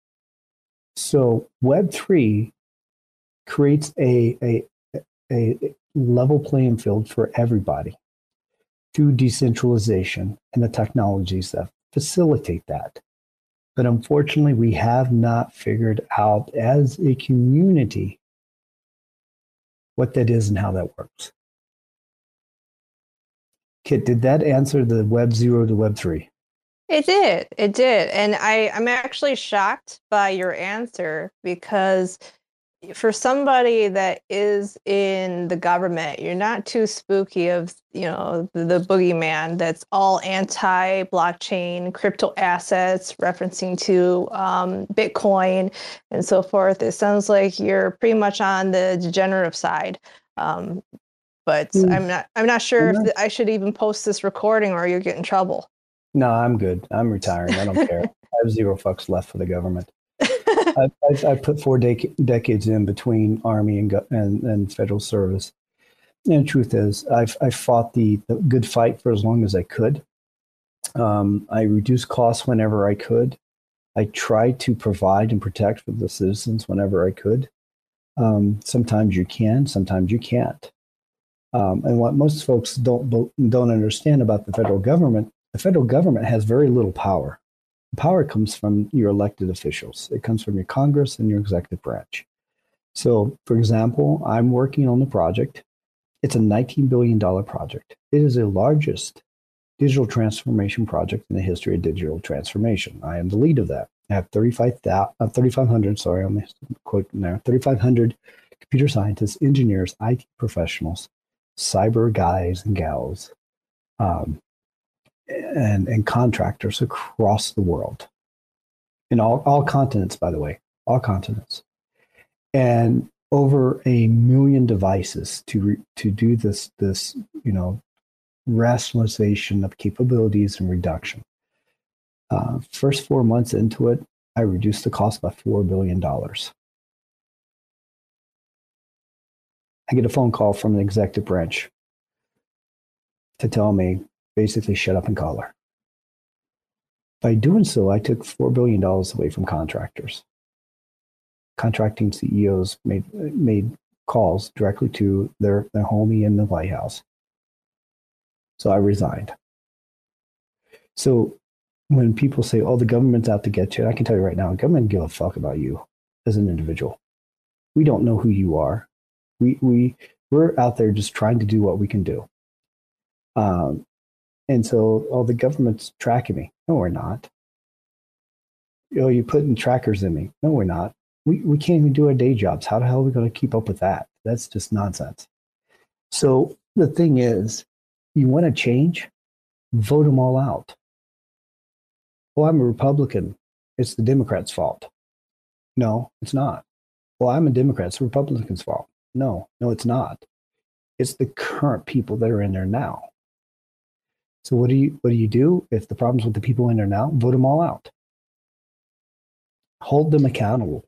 So Web three creates a, a, a level playing field for everybody through decentralization and the technologies that facilitate that. But unfortunately, we have not figured out as a community what that is and how that works. Kit, did that answer the Web zero to Web three? It did. It did. And I, I'm actually shocked by your answer because for somebody that is in the government, you're not too spooky of, you know, the, the boogeyman that's all anti-blockchain, crypto assets, referencing to um, Bitcoin and so forth. It sounds like you're pretty much on the degenerative side. Um, but I'm not I'm not sure if not, th- I should even post this recording or you get in trouble. no, I'm good. I'm retiring. I don't care. I have zero fucks left for the government. I, I, I put four dec- decades in between Army and, go- and and federal service. And the truth is, I've I fought the, the good fight for as long as I could. Um, I reduced costs whenever I could. I tried to provide and protect for the citizens whenever I could. Um, sometimes you can, sometimes you can't. Um, and what most folks don't don't understand about the federal government, the federal government has very little power. The power comes from your elected officials. It comes from your Congress and your executive branch. So, for example, I'm working on the project. It's a nineteen billion dollars project. It is the largest digital transformation project in the history of digital transformation. I am the lead of that. I have thirty-five hundred, sorry, I'm quoting there, thirty-five hundred computer scientists, engineers, I T professionals, cyber guys and gals, um, and, and contractors across the world, in all, all continents, by the way, all continents. And over a million devices to re, to do this, this, you know, rationalization of capabilities and reduction. Uh, first four months into it, I reduced the cost by four billion dollars. I get a phone call from the executive branch to tell me, basically, shut up and collar. By doing so, I took four billion dollars away from contractors. Contracting C E Os made made calls directly to their, their homie in the White House. So I resigned. So when people say, oh, the government's out to get you, I can tell you right now, the government doesn't give a fuck about you as an individual. We don't know who you are. We, we, we're out there just trying to do what we can do. Um, and so, oh, the government's tracking me. No, we're not. Oh, you're putting trackers in me. No, we're not. We, we can't even do our day jobs. How the hell are we going to keep up with that? That's just nonsense. So the thing is, you want to change, vote them all out. Well, I'm a Republican. It's the Democrats' fault. No, it's not. Well, I'm a Democrat. It's the Republicans' fault. No, no, it's not. It's the current people that are in there now. So what do you what do you do if the problem's with the people in there now? Vote them all out. Hold them accountable.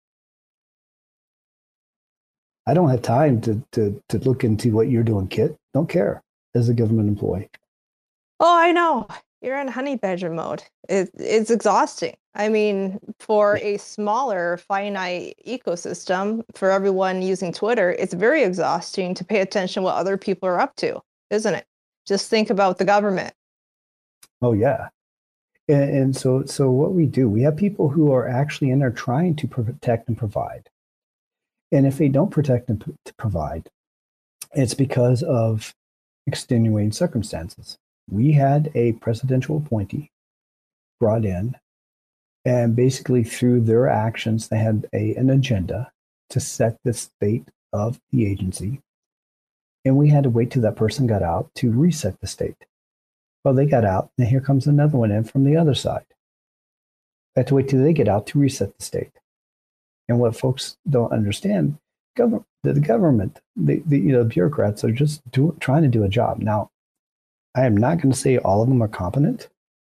I don't have time to to to look into what you're doing, Kit. Don't care as a government employee. Oh, I know. You're in honey badger mode. It, it's exhausting. I mean, for a smaller, finite ecosystem, for everyone using Twitter, it's very exhausting to pay attention to what other people are up to, isn't it? Just think about the government. Oh, yeah. And, and so, so what we do, we have people who are actually in there trying to protect and provide. And if they don't protect and p- to provide, it's because of extenuating circumstances. We had a presidential appointee brought in, and basically through their actions, they had a, an agenda to set the state of the agency. And we had to wait till that person got out to reset the state. Well, they got out, and here comes another one in from the other side. We had to wait till they get out to reset the state. And what folks don't understand, government, the government, the, the you know, bureaucrats are just do, trying to do a job. Now, I am not going to say all of them are competent,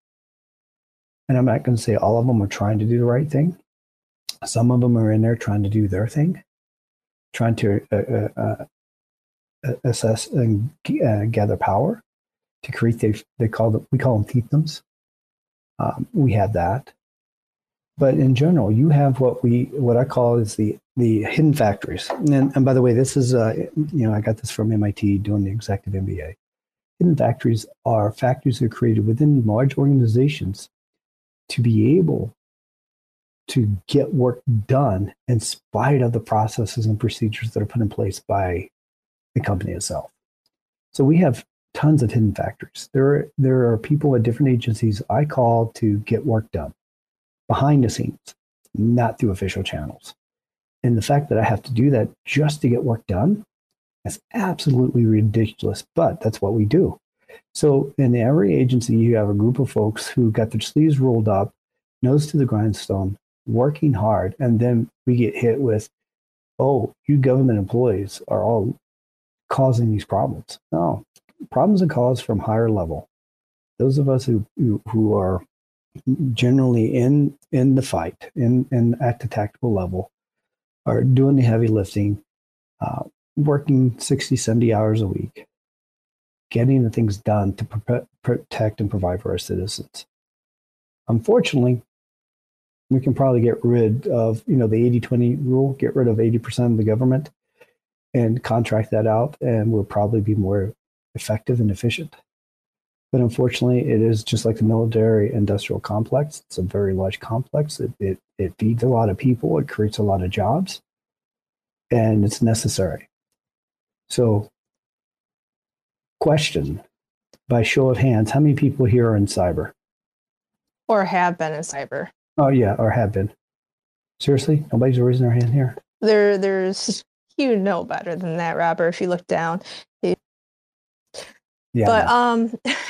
and I'm not going to say all of them are trying to do the right thing. Some of them are in there trying to do their thing, trying to uh, uh, uh, assess and uh, gather power to create. They they call them we call them fiefdoms. Um, we have that, but in general, you have what we what I call is the the hidden factories. And, and by the way, this is uh, you know I got this from M I T doing the executive M B A. Hidden factories are factories that are created within large organizations to be able to get work done in spite of the processes and procedures that are put in place by the company itself. So we have tons of hidden factories. There are, there are people at different agencies I call to get work done behind the scenes, not through official channels. And the fact that I have to do that just to get work done, that's absolutely ridiculous, but that's what we do. So in every agency, you have a group of folks who got their sleeves rolled up, nose to the grindstone, working hard, and then we get hit with, oh, you government employees are all causing these problems. No, problems are caused from higher level. Those of us who who, who are generally in in the fight, in, in at the tactical level, are doing the heavy lifting, uh, working sixty, seventy hours a week, getting the things done to pre- protect and provide for our citizens. Unfortunately, we can probably get rid of, you know, the eighty twenty rule, get rid of eighty percent of the government and contract that out, and we'll probably be more effective and efficient. But unfortunately, it is just like the military industrial complex. It's a very large complex. It, it, it feeds a lot of people. It creates a lot of jobs, and it's necessary. So, question, by show of hands, how many people here are in cyber? Or have been in cyber? Oh, yeah, or have been. Seriously? Nobody's raising their hand here? There, there's, you know better than that, Robert, if you look down. It, yeah, but um,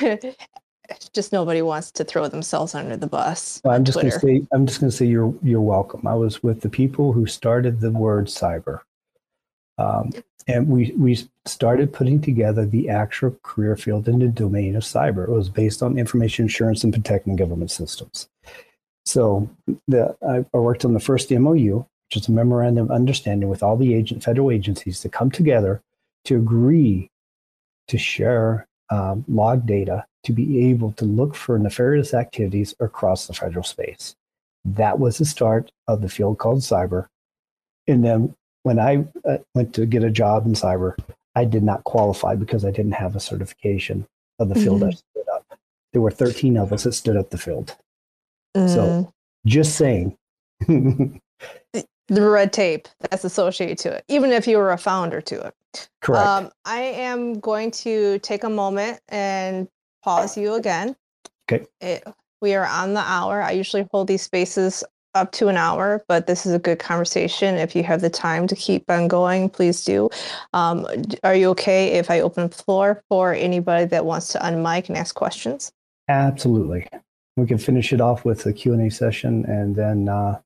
just nobody wants to throw themselves under the bus. Well, I'm just going to say, I'm just going to say you're you're welcome. I was with the people who started the word cyber, um, and we we started putting together the actual career field in the domain of cyber. It was based on information assurance and protecting government systems. So the I worked on the first M O U, which is a memorandum of understanding with all the agent federal agencies to come together to agree to share um, log data to be able to look for nefarious activities across the federal space. That was the start of the field called cyber. And then when I uh, went to get a job in cyber, I did not qualify because I didn't have a certification of the field mm-hmm. I stood up. There were thirteen of us that stood up the field. Mm. So just saying. The red tape that's associated to it, even if you were a founder to it. Correct. Um, I am going to take a moment and pause you again. Okay. It, we are on the hour. I usually hold these spaces up to an hour, but this is a good conversation. If you have the time to keep on going, please do. Um, are you okay if I open the floor for anybody that wants to unmic and ask questions? Absolutely. We can finish it off with a Q and A session and then uh,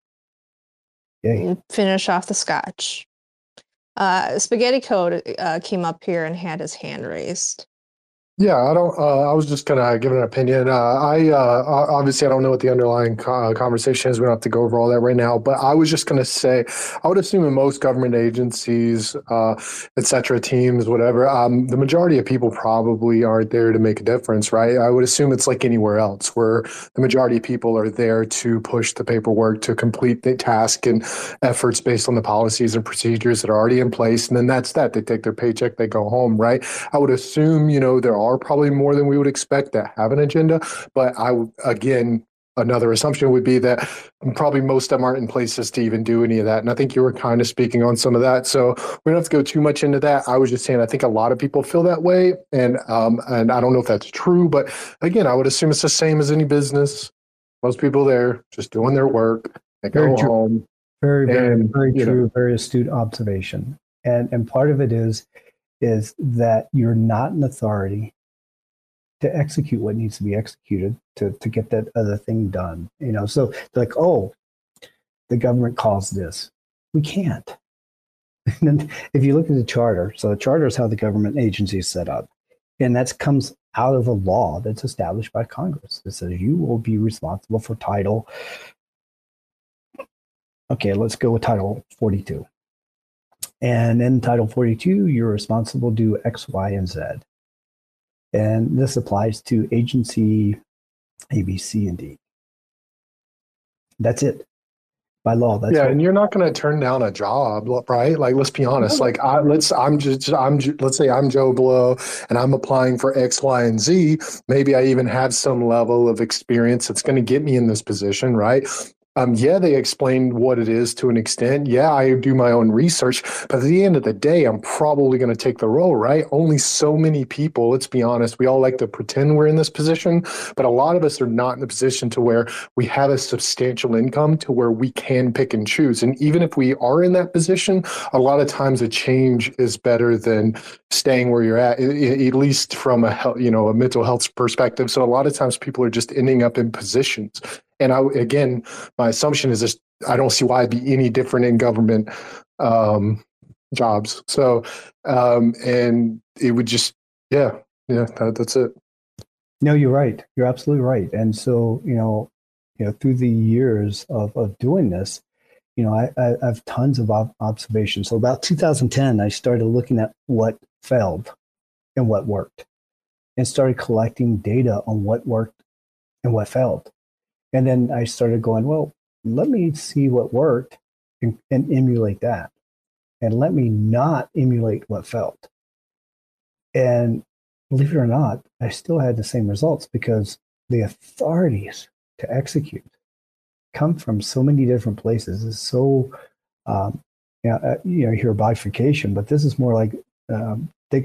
yay. Finish off the scotch. Uh, Spaghetti Code uh, came up here and had his hand raised. Yeah, I don't. Uh, I was just gonna give an opinion. Uh, I uh, obviously I don't know what the underlying co- conversation is. We don't have to go over all that right now. But I was just gonna say, I would assume in most government agencies, uh, et cetera, teams, whatever, um, the majority of people probably aren't there to make a difference, right? I would assume it's like anywhere else, where the majority of people are there to push the paperwork, to complete the task and efforts based on the policies and procedures that are already in place, and then that's that. They take their paycheck, they go home, right? I would assume, you know, there are probably more than we would expect that have an agenda. But I, again, another assumption would be that probably most of them aren't in places to even do any of that. And I think you were kind of speaking on some of that. So we don't have to go too much into that. I was just saying, I think a lot of people feel that way. And, um, and I don't know if that's true, but again, I would assume it's the same as any business. Most people there just doing their work. They go very home. True. Very, very, and, very true. Know. Very astute observation. And, and part of it is, is that you're not an authority to execute what needs to be executed to, to get that other thing done. You know, so they're like, oh, the government calls this. We can't. And then if you look at the charter, so the charter is how the government agency is set up. And that comes out of a law that's established by Congress that says you will be responsible for title. Okay, let's go with Title forty-two. And in Title forty-two, you're responsible to do X, Y, and Z. And this applies to agency A, B, C, and D. That's it. By law, that's yeah, what, and you're not going to turn down a job, right? Like, let's be honest. Like, I, let's I'm just I'm let's say I'm Joe Blow, and I'm applying for X, Y, and Z. Maybe I even have some level of experience that's going to get me in this position, right? Um, yeah, they explained what it is to an extent. Yeah, I do my own research, but at the end of the day, I'm probably going to take the role, right? Only so many people, let's be honest, we all like to pretend we're in this position, but a lot of us are not in the position to where we have a substantial income to where we can pick and choose. And even if we are in that position, a lot of times a change is better than staying where you're at, at least from a health, you know, a mental health perspective. So a lot of times people are just ending up in positions. And I, again, my assumption is just I don't see why it'd be any different in government. Um, jobs. So, um, and it would just, yeah, yeah, that, that's it. No, you're right. You're absolutely right. And so, you know, you know, through the years of, of doing this, you know, I, I, I have tons of ob- observations. So about two thousand ten, I started looking at what failed and what worked, and started collecting data on what worked and what failed. And then I started going, well, let me see what worked and, and emulate that. And let me not emulate what failed. And believe it or not, I still had the same results because the authorities to execute come from so many different places. It's so, um, you, know, uh, you know, you hear bifurcation, but this is more like um,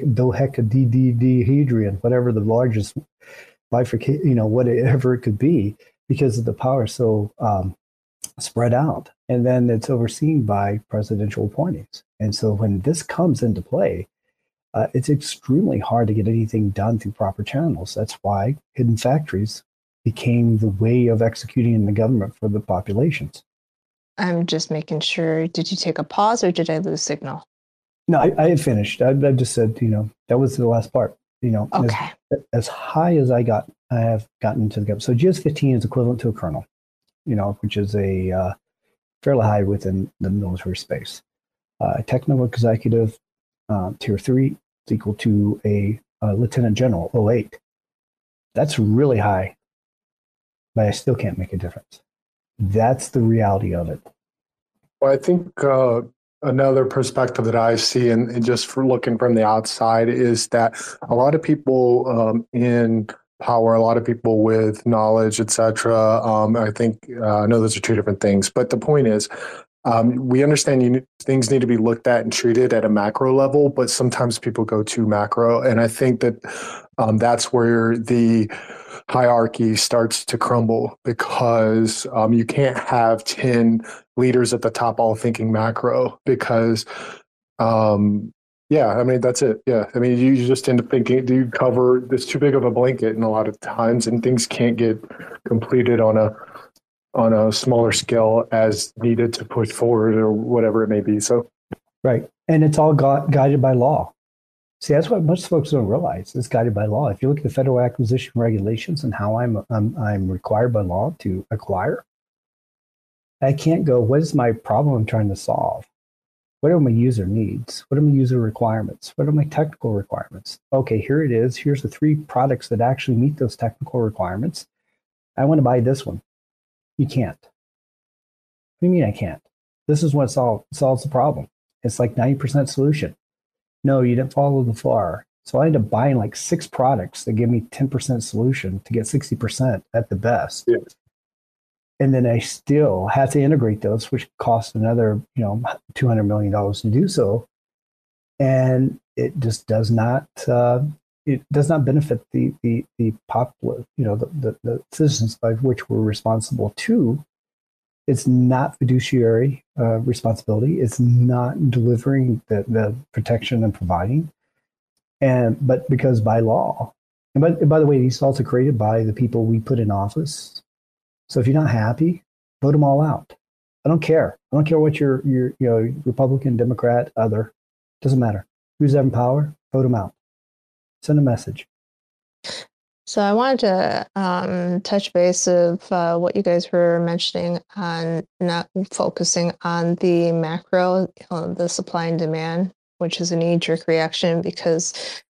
dodecahedron, whatever the largest bifurcation, you know, whatever it could be, because of the power so um, spread out. And then it's overseen by presidential appointees. And so when this comes into play, uh, it's extremely hard to get anything done through proper channels. That's why hidden factories became the way of executing in the government for the populations. I'm just making sure. Did you take a pause or did I lose signal? No, I, I had finished. I, I just said, you know, that was the last part. You know, Okay. as, as high as I got, I have gotten into the government. So G S fifteen is equivalent to a colonel, you know, which is a uh, fairly high within the military space. Uh, technical executive uh, tier three is equal to a, a lieutenant general, oh eight. That's really high, but I still can't make a difference. That's the reality of it. Well, I think uh, another perspective that I see, and, and just for looking from the outside, is that a lot of people um, in power, a lot of people with knowledge, et cetera. Um, I think uh, I know those are two different things, but the point is, um, we understand you, things need to be looked at and treated at a macro level, but sometimes people go too macro, and I think that um, that's where the hierarchy starts to crumble, because um, you can't have ten leaders at the top all thinking macro, because um, yeah, I mean, that's it. Yeah. I mean, you, you just end up thinking, do you cover this too big of a blanket in a lot of times, and things can't get completed on a on a smaller scale as needed to push forward or whatever it may be. So, right. And it's all gu- guided by law. See, that's what most folks don't realize. It's guided by law. If you look at the federal acquisition regulations and how I'm, I'm, I'm required by law to acquire, I can't go, what is my problem I'm trying to solve? What are my user needs? What are my user requirements? What are my technical requirements? Okay, here it is. Here's the three products that actually meet those technical requirements. I want to buy this one. You can't. What do you mean I can't? This is what solve, solves the problem. It's like ninety percent solution. No, you didn't follow the F A R. So I ended up buying like six products that give me ten percent solution to get sixty percent at the best. yeah. And then I still have to integrate those, which cost another, you know, two hundred million dollars to do so. And it just does not, uh, it does not benefit the, the, the popular, you know, the, the, the citizens by which we're responsible to. It's not fiduciary uh, responsibility. It's not delivering the, the protection and providing. And, but because by law, and by, by the way, these laws are created by the people we put in office. So if you're not happy, vote them all out. I don't care. I don't care what you're, you're you know, Republican, Democrat, other. Doesn't matter. Who's in power? Vote them out. Send a message. So I wanted to um, touch base of uh, what you guys were mentioning on not focusing on the macro, you know, the supply and demand, which is a knee-jerk reaction, because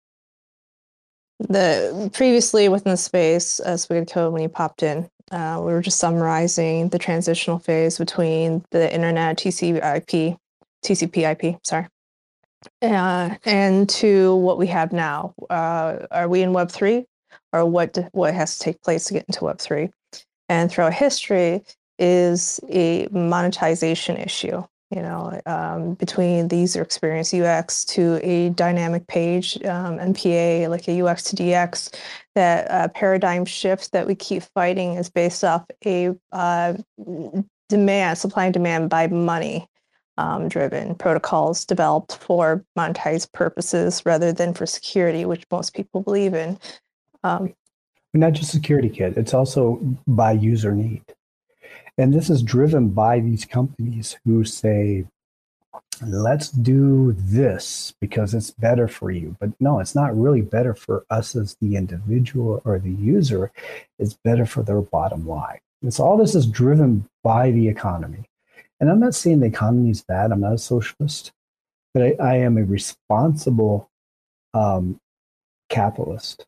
the previously within the space, uh, Spaghetti Code, when you popped in, uh, we were just summarizing the transitional phase between the internet, T C P/IP, T C P/IP, sorry, uh, and to what we have now. Uh, are we in Web three, or what what has to take place to get into Web three? And throughout history is a monetization issue. You know, um, between the user experience U X to a dynamic page, um, M P A, like a U X to D X, that uh, paradigm shift that we keep fighting is based off a uh, demand, supply and demand by money um, driven protocols developed for monetized purposes rather than for security, which most people believe in. Um, Not just security, kid. It's also by user need. And this is driven by these companies who say, let's do this because it's better for you. But no, it's not really better for us as the individual or the user. It's better for their bottom line. And so all this is driven by the economy. And I'm not saying the economy is bad. I'm not a socialist, but I, I am a responsible um, capitalist.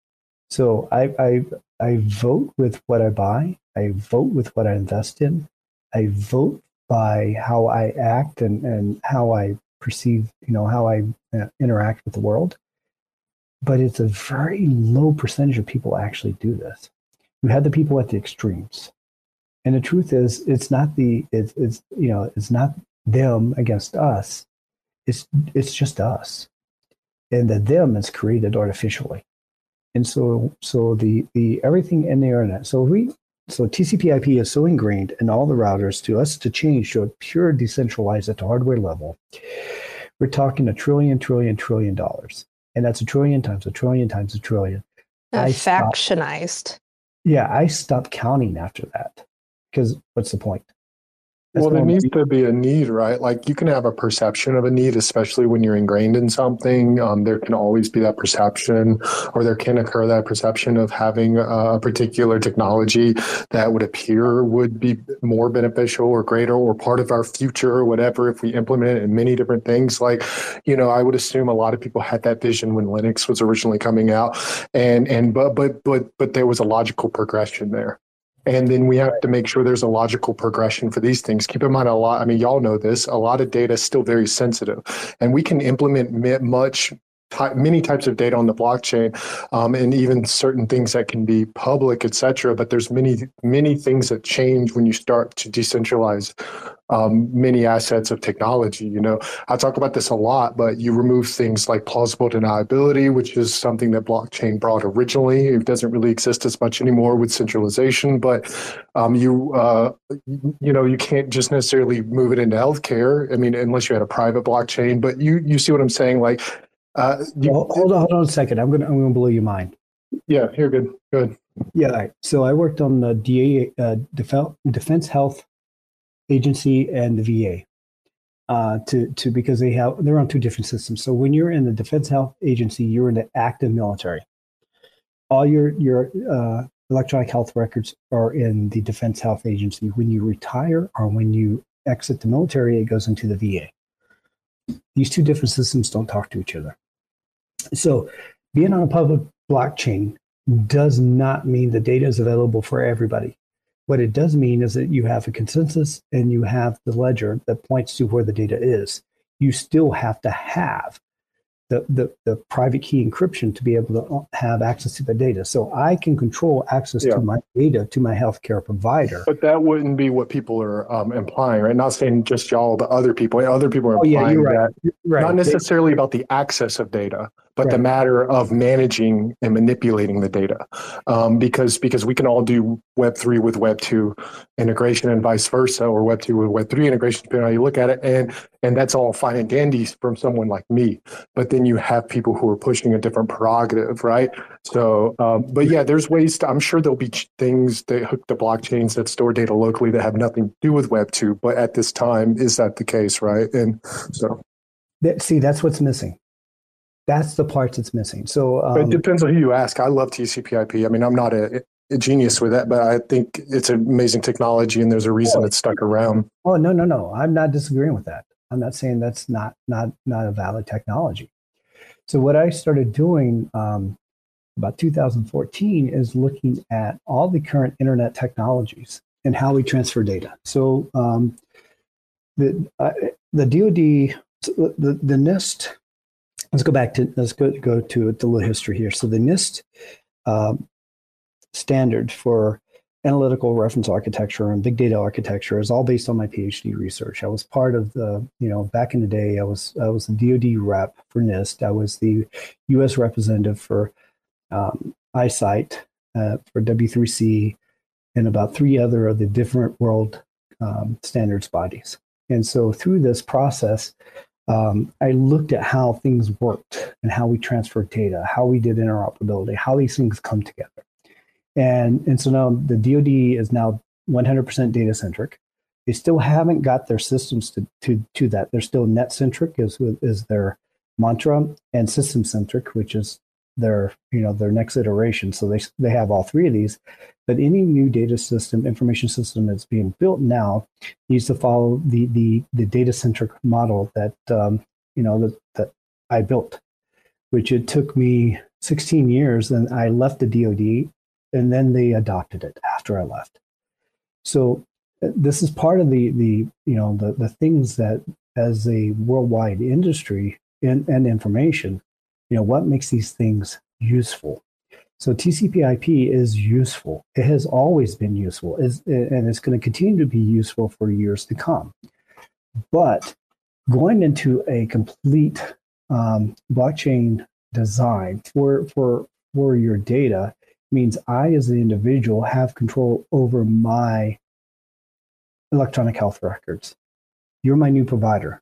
So I, I I vote with what I buy. I vote with what I invest in. I vote by how I act and, and how I perceive, you know, how I uh, interact with the world. But it's a very low percentage of people actually do this. You have the people at the extremes. And the truth is, it's not the, it's, it's you know, it's not them against us. It's, it's just us. And the them is created artificially. And so, so the, the everything in the internet. So we, so T C P I P is so ingrained in all the routers to us to change to a pure decentralized at the hardware level. We're talking a trillion, trillion, trillion dollars, and that's a trillion times a trillion times a trillion. Uh, I factionized. Stopped, yeah, I stopped counting after that because what's the point? That's well, there needs to be a need, right? Like you can have a perception of a need, especially when you're ingrained in something. Um, there can always be that perception, or there can occur that perception of having a particular technology that would appear would be more beneficial or greater or part of our future or whatever if we implement it in many different things. Like, you know, I would assume a lot of people had that vision when Linux was originally coming out, and and but but but but there was a logical progression there. And then we have to make sure there's a logical progression for these things. Keep in mind a lot, I mean, y'all know this, a lot of data is still very sensitive. And we can implement much, many types of data on the blockchain, um, and even certain things that can be public, et cetera. But there's many, many things that change when you start to decentralize um, many assets of technology. You know, I talk about this a lot, but you remove things like plausible deniability, which is something that blockchain brought originally. It doesn't really exist as much anymore with centralization, but um, you, uh, you know, you can't just necessarily move it into healthcare. I mean, unless you had a private blockchain, but you, you see what I'm saying? Like, uh, you, well, hold on, hold on a second. I'm gonna, I'm gonna blow your mind. Yeah, you're good. Good. Yeah. All right. So I worked on the D A, uh, Def- Defense Health Agency and the V A, uh, to to because they have they're on two different systems. So when you're in the Defense Health Agency, you're in the active military. All your your uh, electronic health records are in the Defense Health Agency. When you retire or when you exit the military, it goes into the V A. These two different systems don't talk to each other. So being on a public blockchain does not mean the data is available for everybody. What it does mean is that you have a consensus and you have the ledger that points to where the data is. You still have to have the, the, the private key encryption to be able to have access to the data. So I can control access yeah. to my data to my healthcare provider. But that wouldn't be what people are um, implying, right? Not saying just y'all, but other people. Other people are implying oh, yeah, you're right. that you're right. Not necessarily about the access of data, but right. the matter of managing and manipulating the data. Um, because because we can all do Web three with Web two integration and vice versa, or Web two with Web three integration, depending on how you look at it. And and that's all fine and dandy from someone like me. But then you have people who are pushing a different prerogative, right? So, um, but yeah, there's ways to, I'm sure there'll be things that hook to blockchains that store data locally that have nothing to do with Web two. But at this time, is that the case, right? And so. That, see, that's what's missing. That's the part that's missing. So um, it depends on who you ask. I love T C P I P. I mean, I'm not a, a genius with that, but I think it's an amazing technology, and there's a reason oh, it's stuck around. Oh no, no, no! I'm not disagreeing with that. I'm not saying that's not not not a valid technology. So what I started doing um, about two thousand fourteen is looking at all the current internet technologies and how we transfer data. So um, the uh, the D O D, the the NIST. Let's go back to let's go go to a little history here. So the NIST um, standard for analytical reference architecture and big data architecture is all based on my PhD research. I was part of the, you know, back in the day, I was I was the D O D rep for NIST. I was the U S representative for um, iSight, uh, for W three C, and about three other of the different world um, standards bodies. And so through this process, Um, I looked at how things worked and how we transferred data, how we did interoperability, how these things come together. And, and so now the D O D is now one hundred percent data centric. They still haven't got their systems to to to that. They're still net centric is is their mantra, and system centric, which is their you know their next iteration. So they they have all three of these. But any new data system, information system that's being built now needs to follow the the the data centric model that um, you know that that I built, which it took me sixteen years, and I left the D O D, and then they adopted it after I left. So this is part of the the you know the the things that as a worldwide industry in, and information, you know what makes these things useful. So T C P I P is useful. It has always been useful, is and it's going to continue to be useful for years to come. But going into a complete um, blockchain design for for for your data means I, as the individual, have control over my electronic health records. You're my new provider.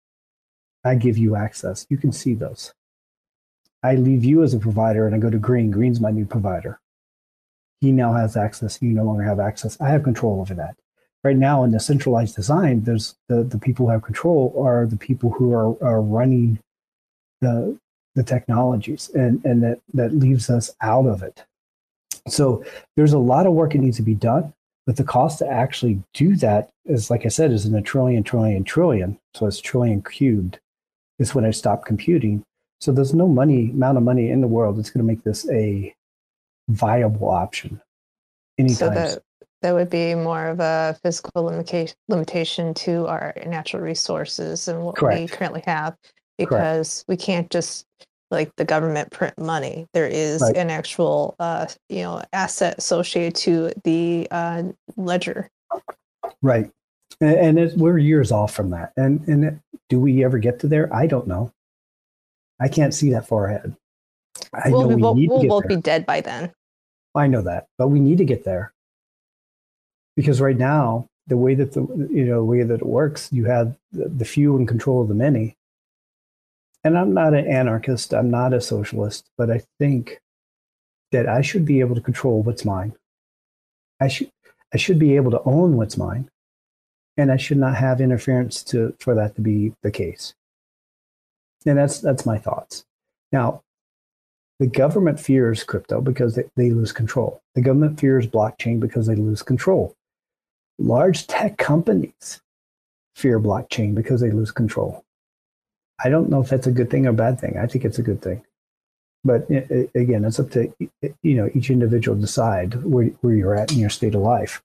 I give you access. You can see those. I leave you as a provider and I go to Green. Green's my new provider. He now has access. You no longer have access. I have control over that. Right now in the centralized design, there's the, the people who have control are the people who are, are running the, the technologies, and, and that, that leaves us out of it. So there's a lot of work that needs to be done. But the cost to actually do that is, like I said, is in a trillion, trillion, trillion. So it's trillion cubed is when I stop computing. So there's no money, amount of money in the world that's going to make this a viable option anytime. So that, that would be more of a physical limita- limitation to our natural resources and what Correct. we currently have, because Correct. we can't just, like the government, print money. There is right. an actual, uh, you know, asset associated to the uh, ledger. Right, and, and it, we're years off from that. And and it, do we ever get to there? I don't know. I can't see that far ahead. I we'll know be, we we'll, need we'll to get both there. be dead by then. I know that, but we need to get there because right now, the way that the you know the way that it works, you have the, the few in control of the many. And I'm not an anarchist, I'm not a socialist, but I think that I should be able to control what's mine. I should I should be able to own what's mine, and I should not have interference to for that to be the case. And that's that's my thoughts. Now, the government fears crypto because they, they lose control. The government fears blockchain because they lose control. Large tech companies fear blockchain because they lose control. I don't know if that's a good thing or a bad thing. I think it's a good thing. But it, it, again, it's up to you know each individual to decide where, where you're at in your state of life.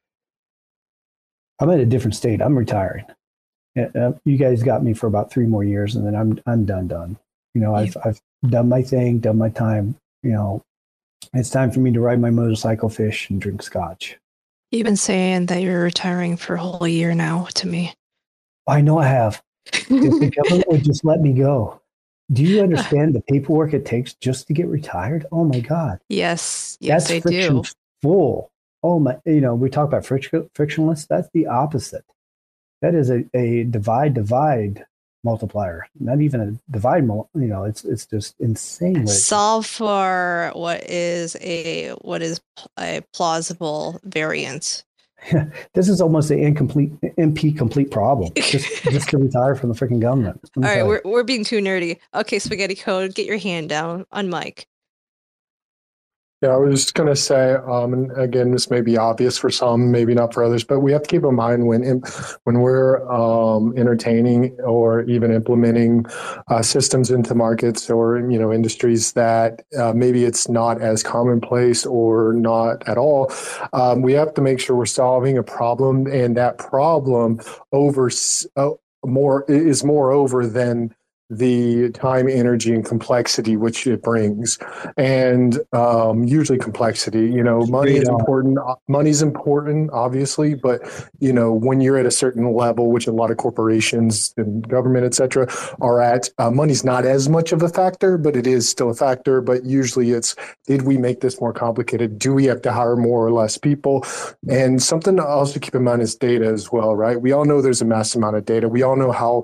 I'm at a different state. I'm retiring. Uh, you guys got me for about three more years, and then I'm I'm done done. You know, I've I've done my thing, done my time. You know, it's time for me to ride my motorcycle, fish, and drink scotch. You've been saying that you're retiring for a whole year now to me. I know I have. If the government would just let me go. Do you understand the paperwork it takes just to get retired? Oh my God. Yes, yes, That's I friction do. Full. Oh my, you know, we talk about friction, frictionless. That's the opposite. That is a, a divide, divide multiplier. Not even a divide, you know, it's it's just insane. Solve for what is a what is a plausible variant. This is almost an incomplete M P complete problem. Just, just to retire from the freaking government. All right, we're we're being too nerdy. Okay, Spaghetti Code, get your hand down on mic. Yeah, I was just going to say, um, and again, this may be obvious for some, maybe not for others, but we have to keep in mind when when we're um, entertaining or even implementing uh, systems into markets or you know industries that uh, maybe it's not as commonplace or not at all. Um, we have to make sure we're solving a problem, and that problem over uh, more is moreover than the time, energy, and complexity which it brings, and um, usually complexity. You know, money is important. Money's important, obviously, but you know, when you're at a certain level, which a lot of corporations and government, et cetera, are at, uh, money's not as much of a factor, but it is still a factor. But usually, it's did we make this more complicated? Do we have to hire more or less people? And something to also keep in mind is data as well, right? We all know there's a mass amount of data. We all know how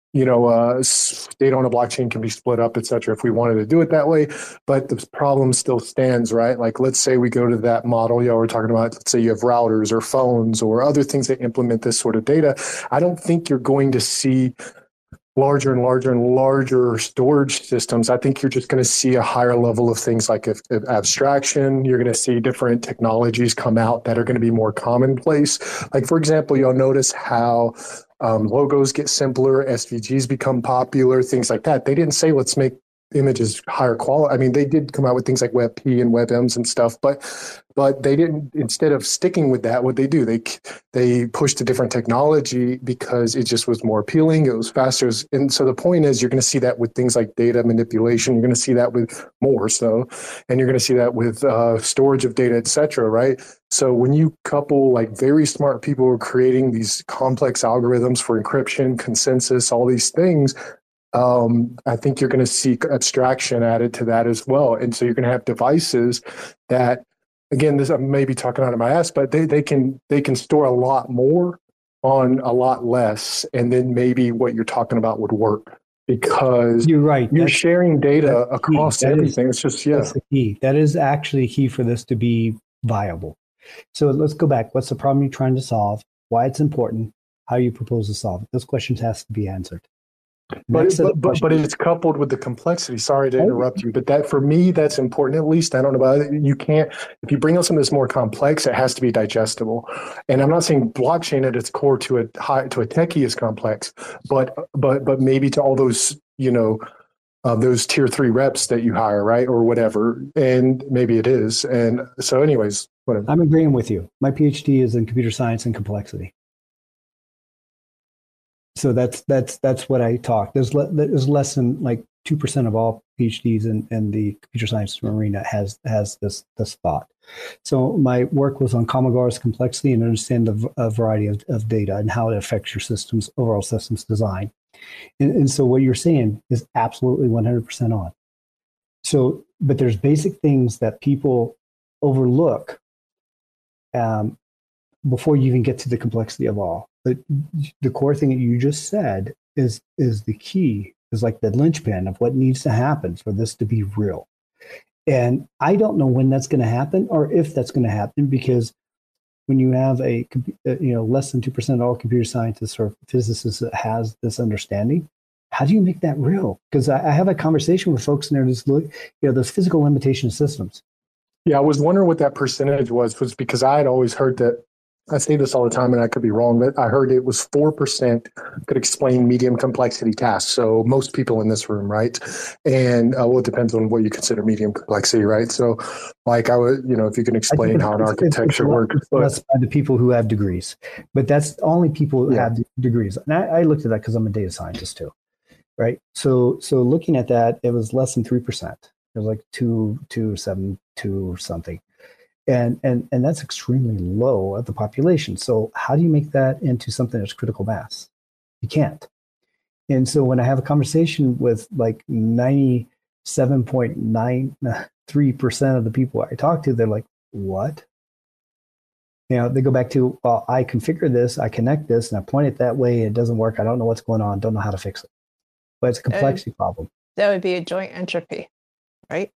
you know, uh, data on a blockchain can be split up, et cetera, if we wanted to do it that way. But the problem still stands, right? Like, let's say we go to that model, you know, we're talking about, let's say you have routers or phones or other things that implement this sort of data. I don't think you're going to see larger and larger and larger storage systems. I think you're just going to see a higher level of things like if, if abstraction. You're going to see different technologies come out that are going to be more commonplace. Like, for example, you'll notice how um, logos get simpler, S V Gs become popular, things like that. They didn't say, let's make images higher quality. I mean, they did come out with things like WebP and WebMs and stuff, but but they didn't. Instead of sticking with that, what they do, they they pushed a different technology because it just was more appealing. It was faster, and so the point is, you're going to see that with things like data manipulation. You're going to see that with more so, and you're going to see that with uh, storage of data, et cetera. Right. So when you couple like very smart people who are creating these complex algorithms for encryption, consensus, all these things. Um, I think you're going to see abstraction added to that as well. And so you're going to have devices that, again, this I may be talking out of my ass, but they, they can they can store a lot more on a lot less. And then maybe what you're talking about would work because you're right. You're That's, sharing data across that everything. Is, it's just, yeah. That's the key. That is actually key for this to be viable. So let's go back. What's the problem you're trying to solve? Why it's important? How you propose to solve it? Those questions has to be answered. But, but, but, but it's coupled with the complexity. Sorry to interrupt you, but that for me, that's important at least. I don't know about it. You can't, if you bring up something that's more complex, it has to be digestible. And I'm not saying blockchain at its core to a high, to a techie is complex, but but but maybe to all those, you know, uh, those tier three reps that you hire, right? Or whatever. And maybe it is. And so anyways, whatever. I'm agreeing with you. My PhD is in computer science and complexity. So that's that's that's what I talk. There's le- there's less than like two percent of all PhDs in, in the computer science arena has has this this thought. So my work was on Komagara's complexity and understand the a variety of, of data and how it affects your system's overall systems design. And, and so what you're saying is absolutely one hundred percent on. So, but there's basic things that people overlook um, before you even get to the complexity of all. But the core thing that you just said is is the key, is like the linchpin of what needs to happen for this to be real. And I don't know when that's going to happen or if that's going to happen, because when you have a, you know, less than two percent of all computer scientists or physicists that has this understanding, how do you make that real? Because I, I have a conversation with folks and they're just look, you know, those physical limitation systems. Yeah, I was wondering what that percentage was, was because I had always heard that. I say this all the time, and I could be wrong, but I heard it was four percent could explain medium complexity tasks. So most people in this room, right? And uh, well, it depends on what you consider medium complexity, right? So, like I would, you know, if you can explain how an architecture it's, works. It's less by the people who have degrees, but that's only people who yeah. have degrees. And I, I looked at that because I'm a data scientist too, right? So, so looking at that, it was less than three percent. It was like two, two, seven, two, or something. And, and and that's extremely low of the population. So how do you make that into something that's critical mass? You can't. And so when I have a conversation with like ninety-seven point nine three percent of the people I talk to, they're like, what? You know, they go back to, well, I configure this, I connect this, and I point it that way. It doesn't work. I don't know what's going on. Don't know how to fix it. But it's a complexity uh, problem. That would be a joint entropy, right?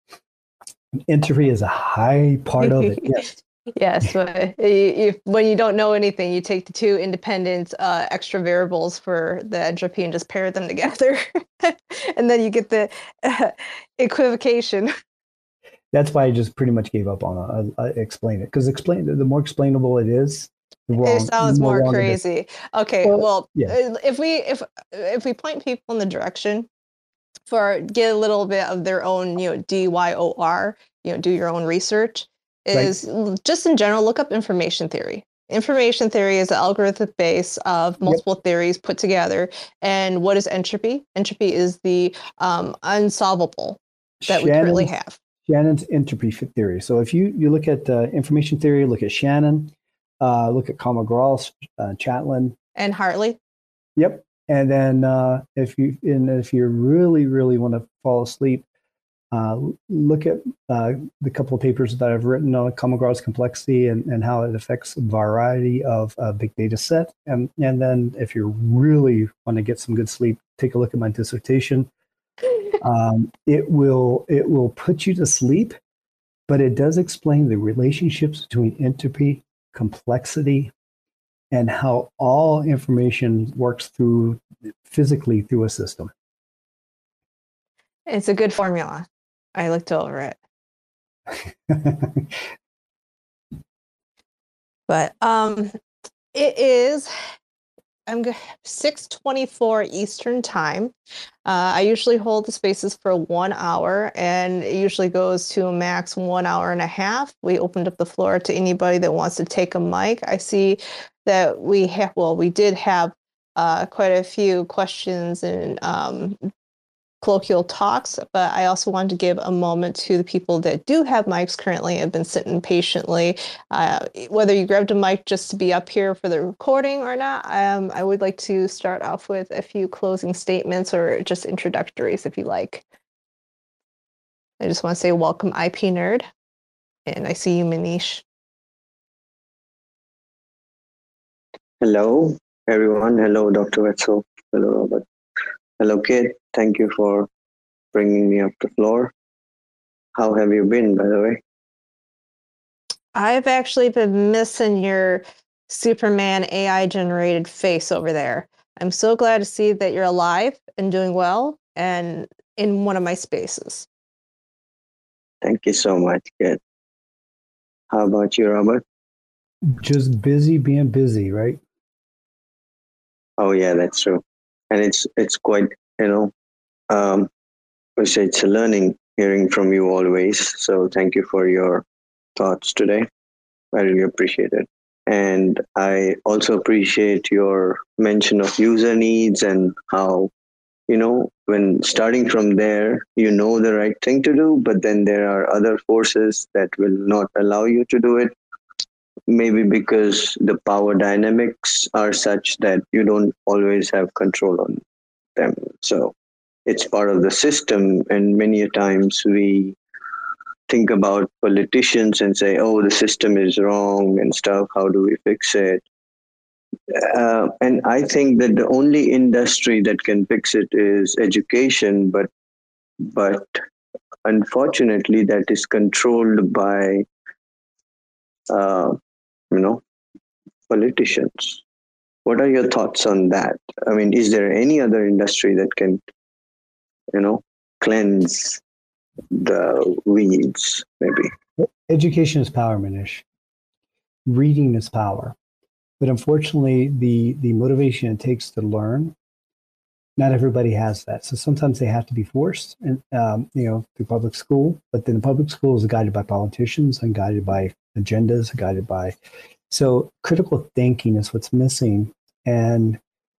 Entropy is a high part of it. Yes. Yes. But if, when you don't know anything, you take the two independent uh, extra variables for the entropy and just pair them together. And then you get the uh, equivocation. That's why I just pretty much gave up on uh, uh, explain it. Because explain the more explainable it is, the wrong, it sounds the more, more crazy. Okay. Well, well, yeah. if we if if we point people in the direction for get a little bit of their own, you know, D Y O R, you know, do your own research, is right. Just in general, look up information theory. Information theory is an algorithmic base of multiple yep. theories put together. And what is entropy? Entropy is the um, unsolvable that Shannon's, we currently have. Shannon's entropy theory. So if you, you look at uh, information theory, look at Shannon, uh, look at Kolmogorov, uh, Chatelain. And Hartley. Yep. And then uh, if you and if you really, really want to fall asleep, Uh, look at uh, the couple of papers that I've written on common grouse complexity and, and how it affects a variety of uh, big data set. And, and then if you really want to get some good sleep, take a look at my dissertation. Um, it will it will put you to sleep, but it does explain the relationships between entropy, complexity, and how all information works through physically through a system. It's a good formula. I looked over it. But um, it is I'm six twenty-four Eastern time. Uh, I usually hold the spaces for one hour, and it usually goes to a max one hour and a half. We opened up the floor to anybody that wants to take a mic. I see that we have, well, we did have uh, quite a few questions and um, colloquial talks, but I also wanted to give a moment to the people that do have mics currently and have been sitting patiently. Uh, whether you grabbed a mic just to be up here for the recording or not, um, I would like to start off with a few closing statements or just introductories if you like. I just want to say welcome I P Nerd, and I see you, Manish. Hello, everyone. Hello, Doctor Wetzel. Hello, Robert. Hello, Kid. Thank you for bringing me up the floor. How have you been, by the way? I've actually been missing your Superman A I generated face over there. I'm so glad to see that you're alive and doing well and in one of my spaces. Thank you so much, Kid. How about you, Robert? Just busy being busy, right? Oh, yeah, that's true. And it's it's quite, you know, um, we say it's a learning hearing from you always. So thank you for your thoughts today. I really appreciate it. And I also appreciate your mention of user needs and how, you know, when starting from there, you know the right thing to do, but then there are other forces that will not allow you to do it. Maybe because the power dynamics are such that you don't always have control on them. So it's part of the system. And many a times we think about politicians and say, oh, the system is wrong and stuff. How do we fix it? Uh, and I think that the only industry that can fix it is education. But, but unfortunately, that is controlled by, uh, you know, politicians. What are your thoughts on that? I mean, is there any other industry that can, you know, cleanse the weeds, maybe? Education is power, Manish. Reading is power. But unfortunately, the, the motivation it takes to learn, not everybody has that. So sometimes they have to be forced, and um, you know, through public school. But then the public school is guided by politicians and guided by agendas, guided by. So critical thinking is what's missing, and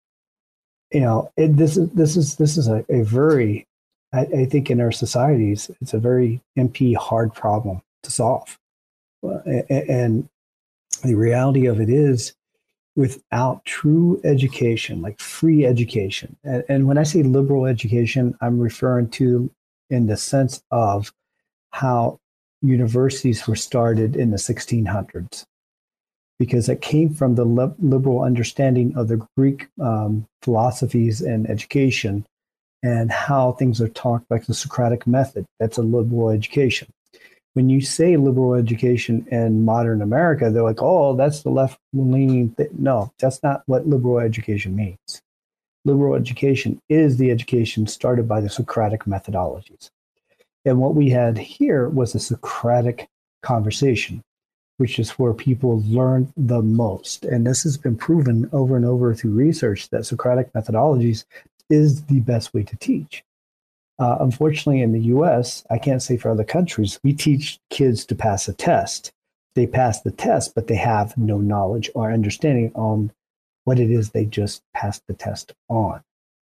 you know, it, this is this is this is a, a very, I, I think, in our societies, it's a very M P hard problem to solve, and, and the reality of it is, without true education, like free education, and, and when I say liberal education, I'm referring to in the sense of how universities were started in the sixteen hundreds. Because it came from the liberal understanding of the Greek um, philosophies and education and how things are taught, like the Socratic method. That's a liberal education. When you say liberal education in modern America, they're like, oh, that's the left-leaning thing. No, that's not what liberal education means. Liberal education is the education started by the Socratic methodologies. And what we had here was a Socratic conversation, which is where people learn the most. And this has been proven over and over through research that Socratic methodologies is the best way to teach. Uh, unfortunately, in the U S, I can't say for other countries, we teach kids to pass a test. They pass the test, but they have no knowledge or understanding on what it is they just passed the test on.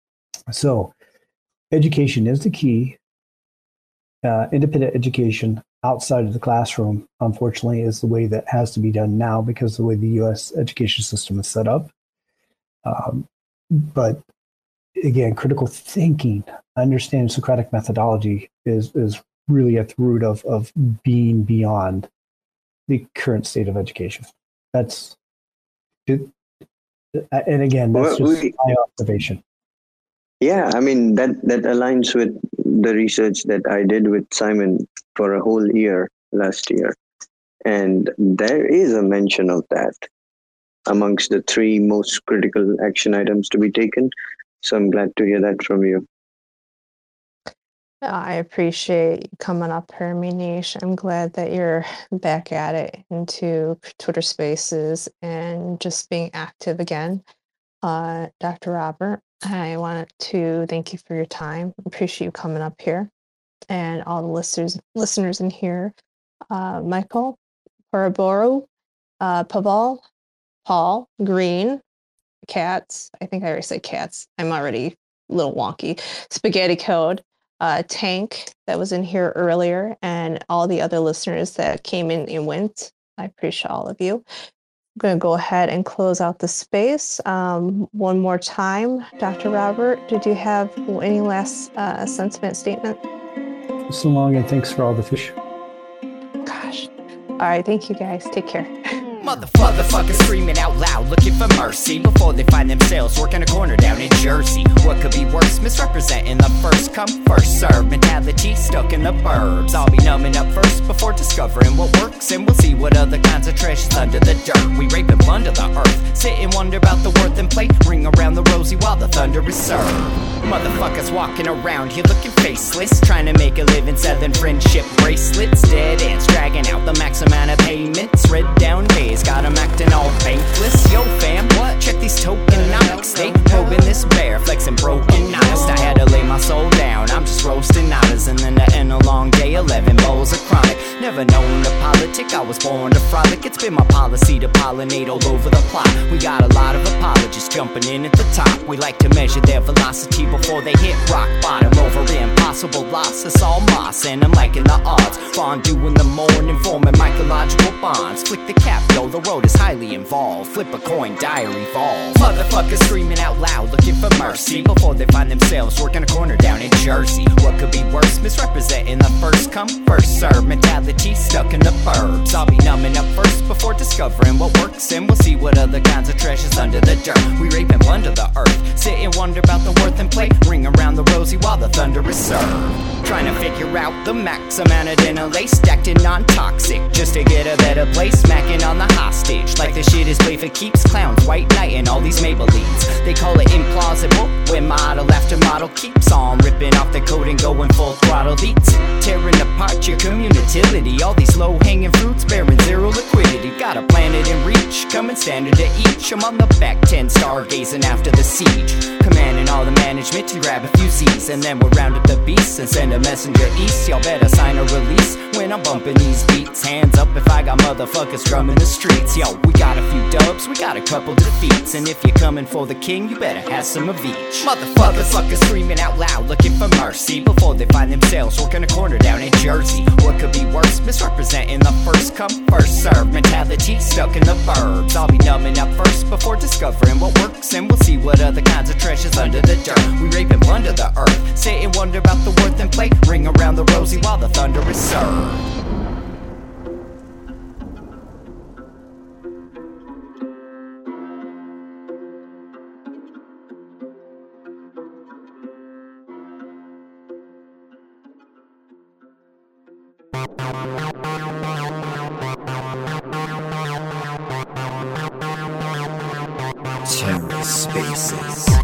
So education is the key. Uh, independent education outside of the classroom, unfortunately, is the way that has to be done now because of the way the U S education system is set up. Um, but again, critical thinking, understanding Socratic methodology is, is really at the root of, of being beyond the current state of education. That's it. And again, that's Well, just we- my observation. Yeah, I mean that that aligns with the research that I did with Simon for a whole year last year, and there is a mention of that amongst the three most critical action items to be taken. So I'm glad to hear that from you. I appreciate you coming up here, Manish. I'm glad that you're back at it into Twitter Spaces and just being active again. Uh, Doctor Robert, I wanted to thank you for your time. Appreciate you coming up here, and all the listeners listeners in here. Uh, Michael Paraboro, uh, Paval, Paul Green, Cats. I think I already said Cats. I'm already a little wonky. Spaghetti Code, uh, Tank that was in here earlier, and all the other listeners that came in and went. I appreciate all of you. I'm going to go ahead and close out the space. Um, one more time, Doctor Robert, did you have any last uh, sentiment statement? So long, and thanks for all the fish. Gosh. All right. Thank you, guys. Take care. Motherfuckers screaming out loud, looking for mercy before they find themselves working a corner down in Jersey. What could be worse? Misrepresenting the first come, first serve mentality stuck in the burbs. I'll be numbing up first before discovering what works, and we'll see what other kinds of treasures under the dirt. We rape and plunder the earth, sit and wonder about the worth and play, ring around the rosy while the thunder is served. Motherfuckers walking around here looking faceless, trying to make a living selling friendship bracelets. Dead ends dragging out the max amount of payments. Red down days got them acting all bankless. Yo fam, what? Check these tokenomics. They probing this bear, flexing broken honest. I had to lay my soul down, I'm just roasting hours, and then to end a long day, eleven bowls of chronic. Never known to politic, I was born to frolic. It's been my policy to pollinate all over the plot. We got a lot of apologists jumping in at the top. We like to measure their velocity before they hit rock bottom. Over impossible loss, it's all moss, and I'm liking the odds. Fondue in the morning, forming mycological bonds. Flick the cap, yo, the road is highly involved. Flip a coin, diary falls. Motherfuckers screaming out loud, looking for mercy before they find themselves working a corner down in Jersey. What could be worse? Misrepresenting the first come, first serve mentality stuck in the burbs. I'll be numbing up first before discovering what works, and we'll see what other kinds of treasures under the dirt. We rape and plunder the earth, sit and wonder about the worth and play, ring around the rosy while the thunder is served. Trying to figure out the max amount of dinner lace, stacked in non-toxic, just to get a better place. Smacking on the hostage, like the shit is play for keeps. Clowns, white knight, and all these Maybellines. They call it implausible, when model after model keeps on ripping off the coat and going full throttle beats. Tearing apart your community, all these low-hanging fruits bearing zero liquidity. Got a planet in reach, coming standard to each. I'm on the back ten, stargazing after the siege, commanding all the management to grab a few Z's, and then we'll round up the beasts and send a messenger east. Y'all better sign a release when I'm bumping these beats. Hands up if I got motherfuckers drumming the streets. Yo, we got a few dubs, we got a couple defeats, and if you're coming for the king, you better have some of each. Motherfuckers fuckers screaming out loud, looking for mercy before they find themselves working a corner down in Jersey. What could be worse? Misrepresenting the first come, first serve mentality stuck in the burbs. I'll be numbing up first before discovering what works, and we'll see what other kinds of treasures under the dirt. We rape and plunder the earth, sit and wonder about the worth and play, ring around the rosy while the thunder is served. Terror Spaces.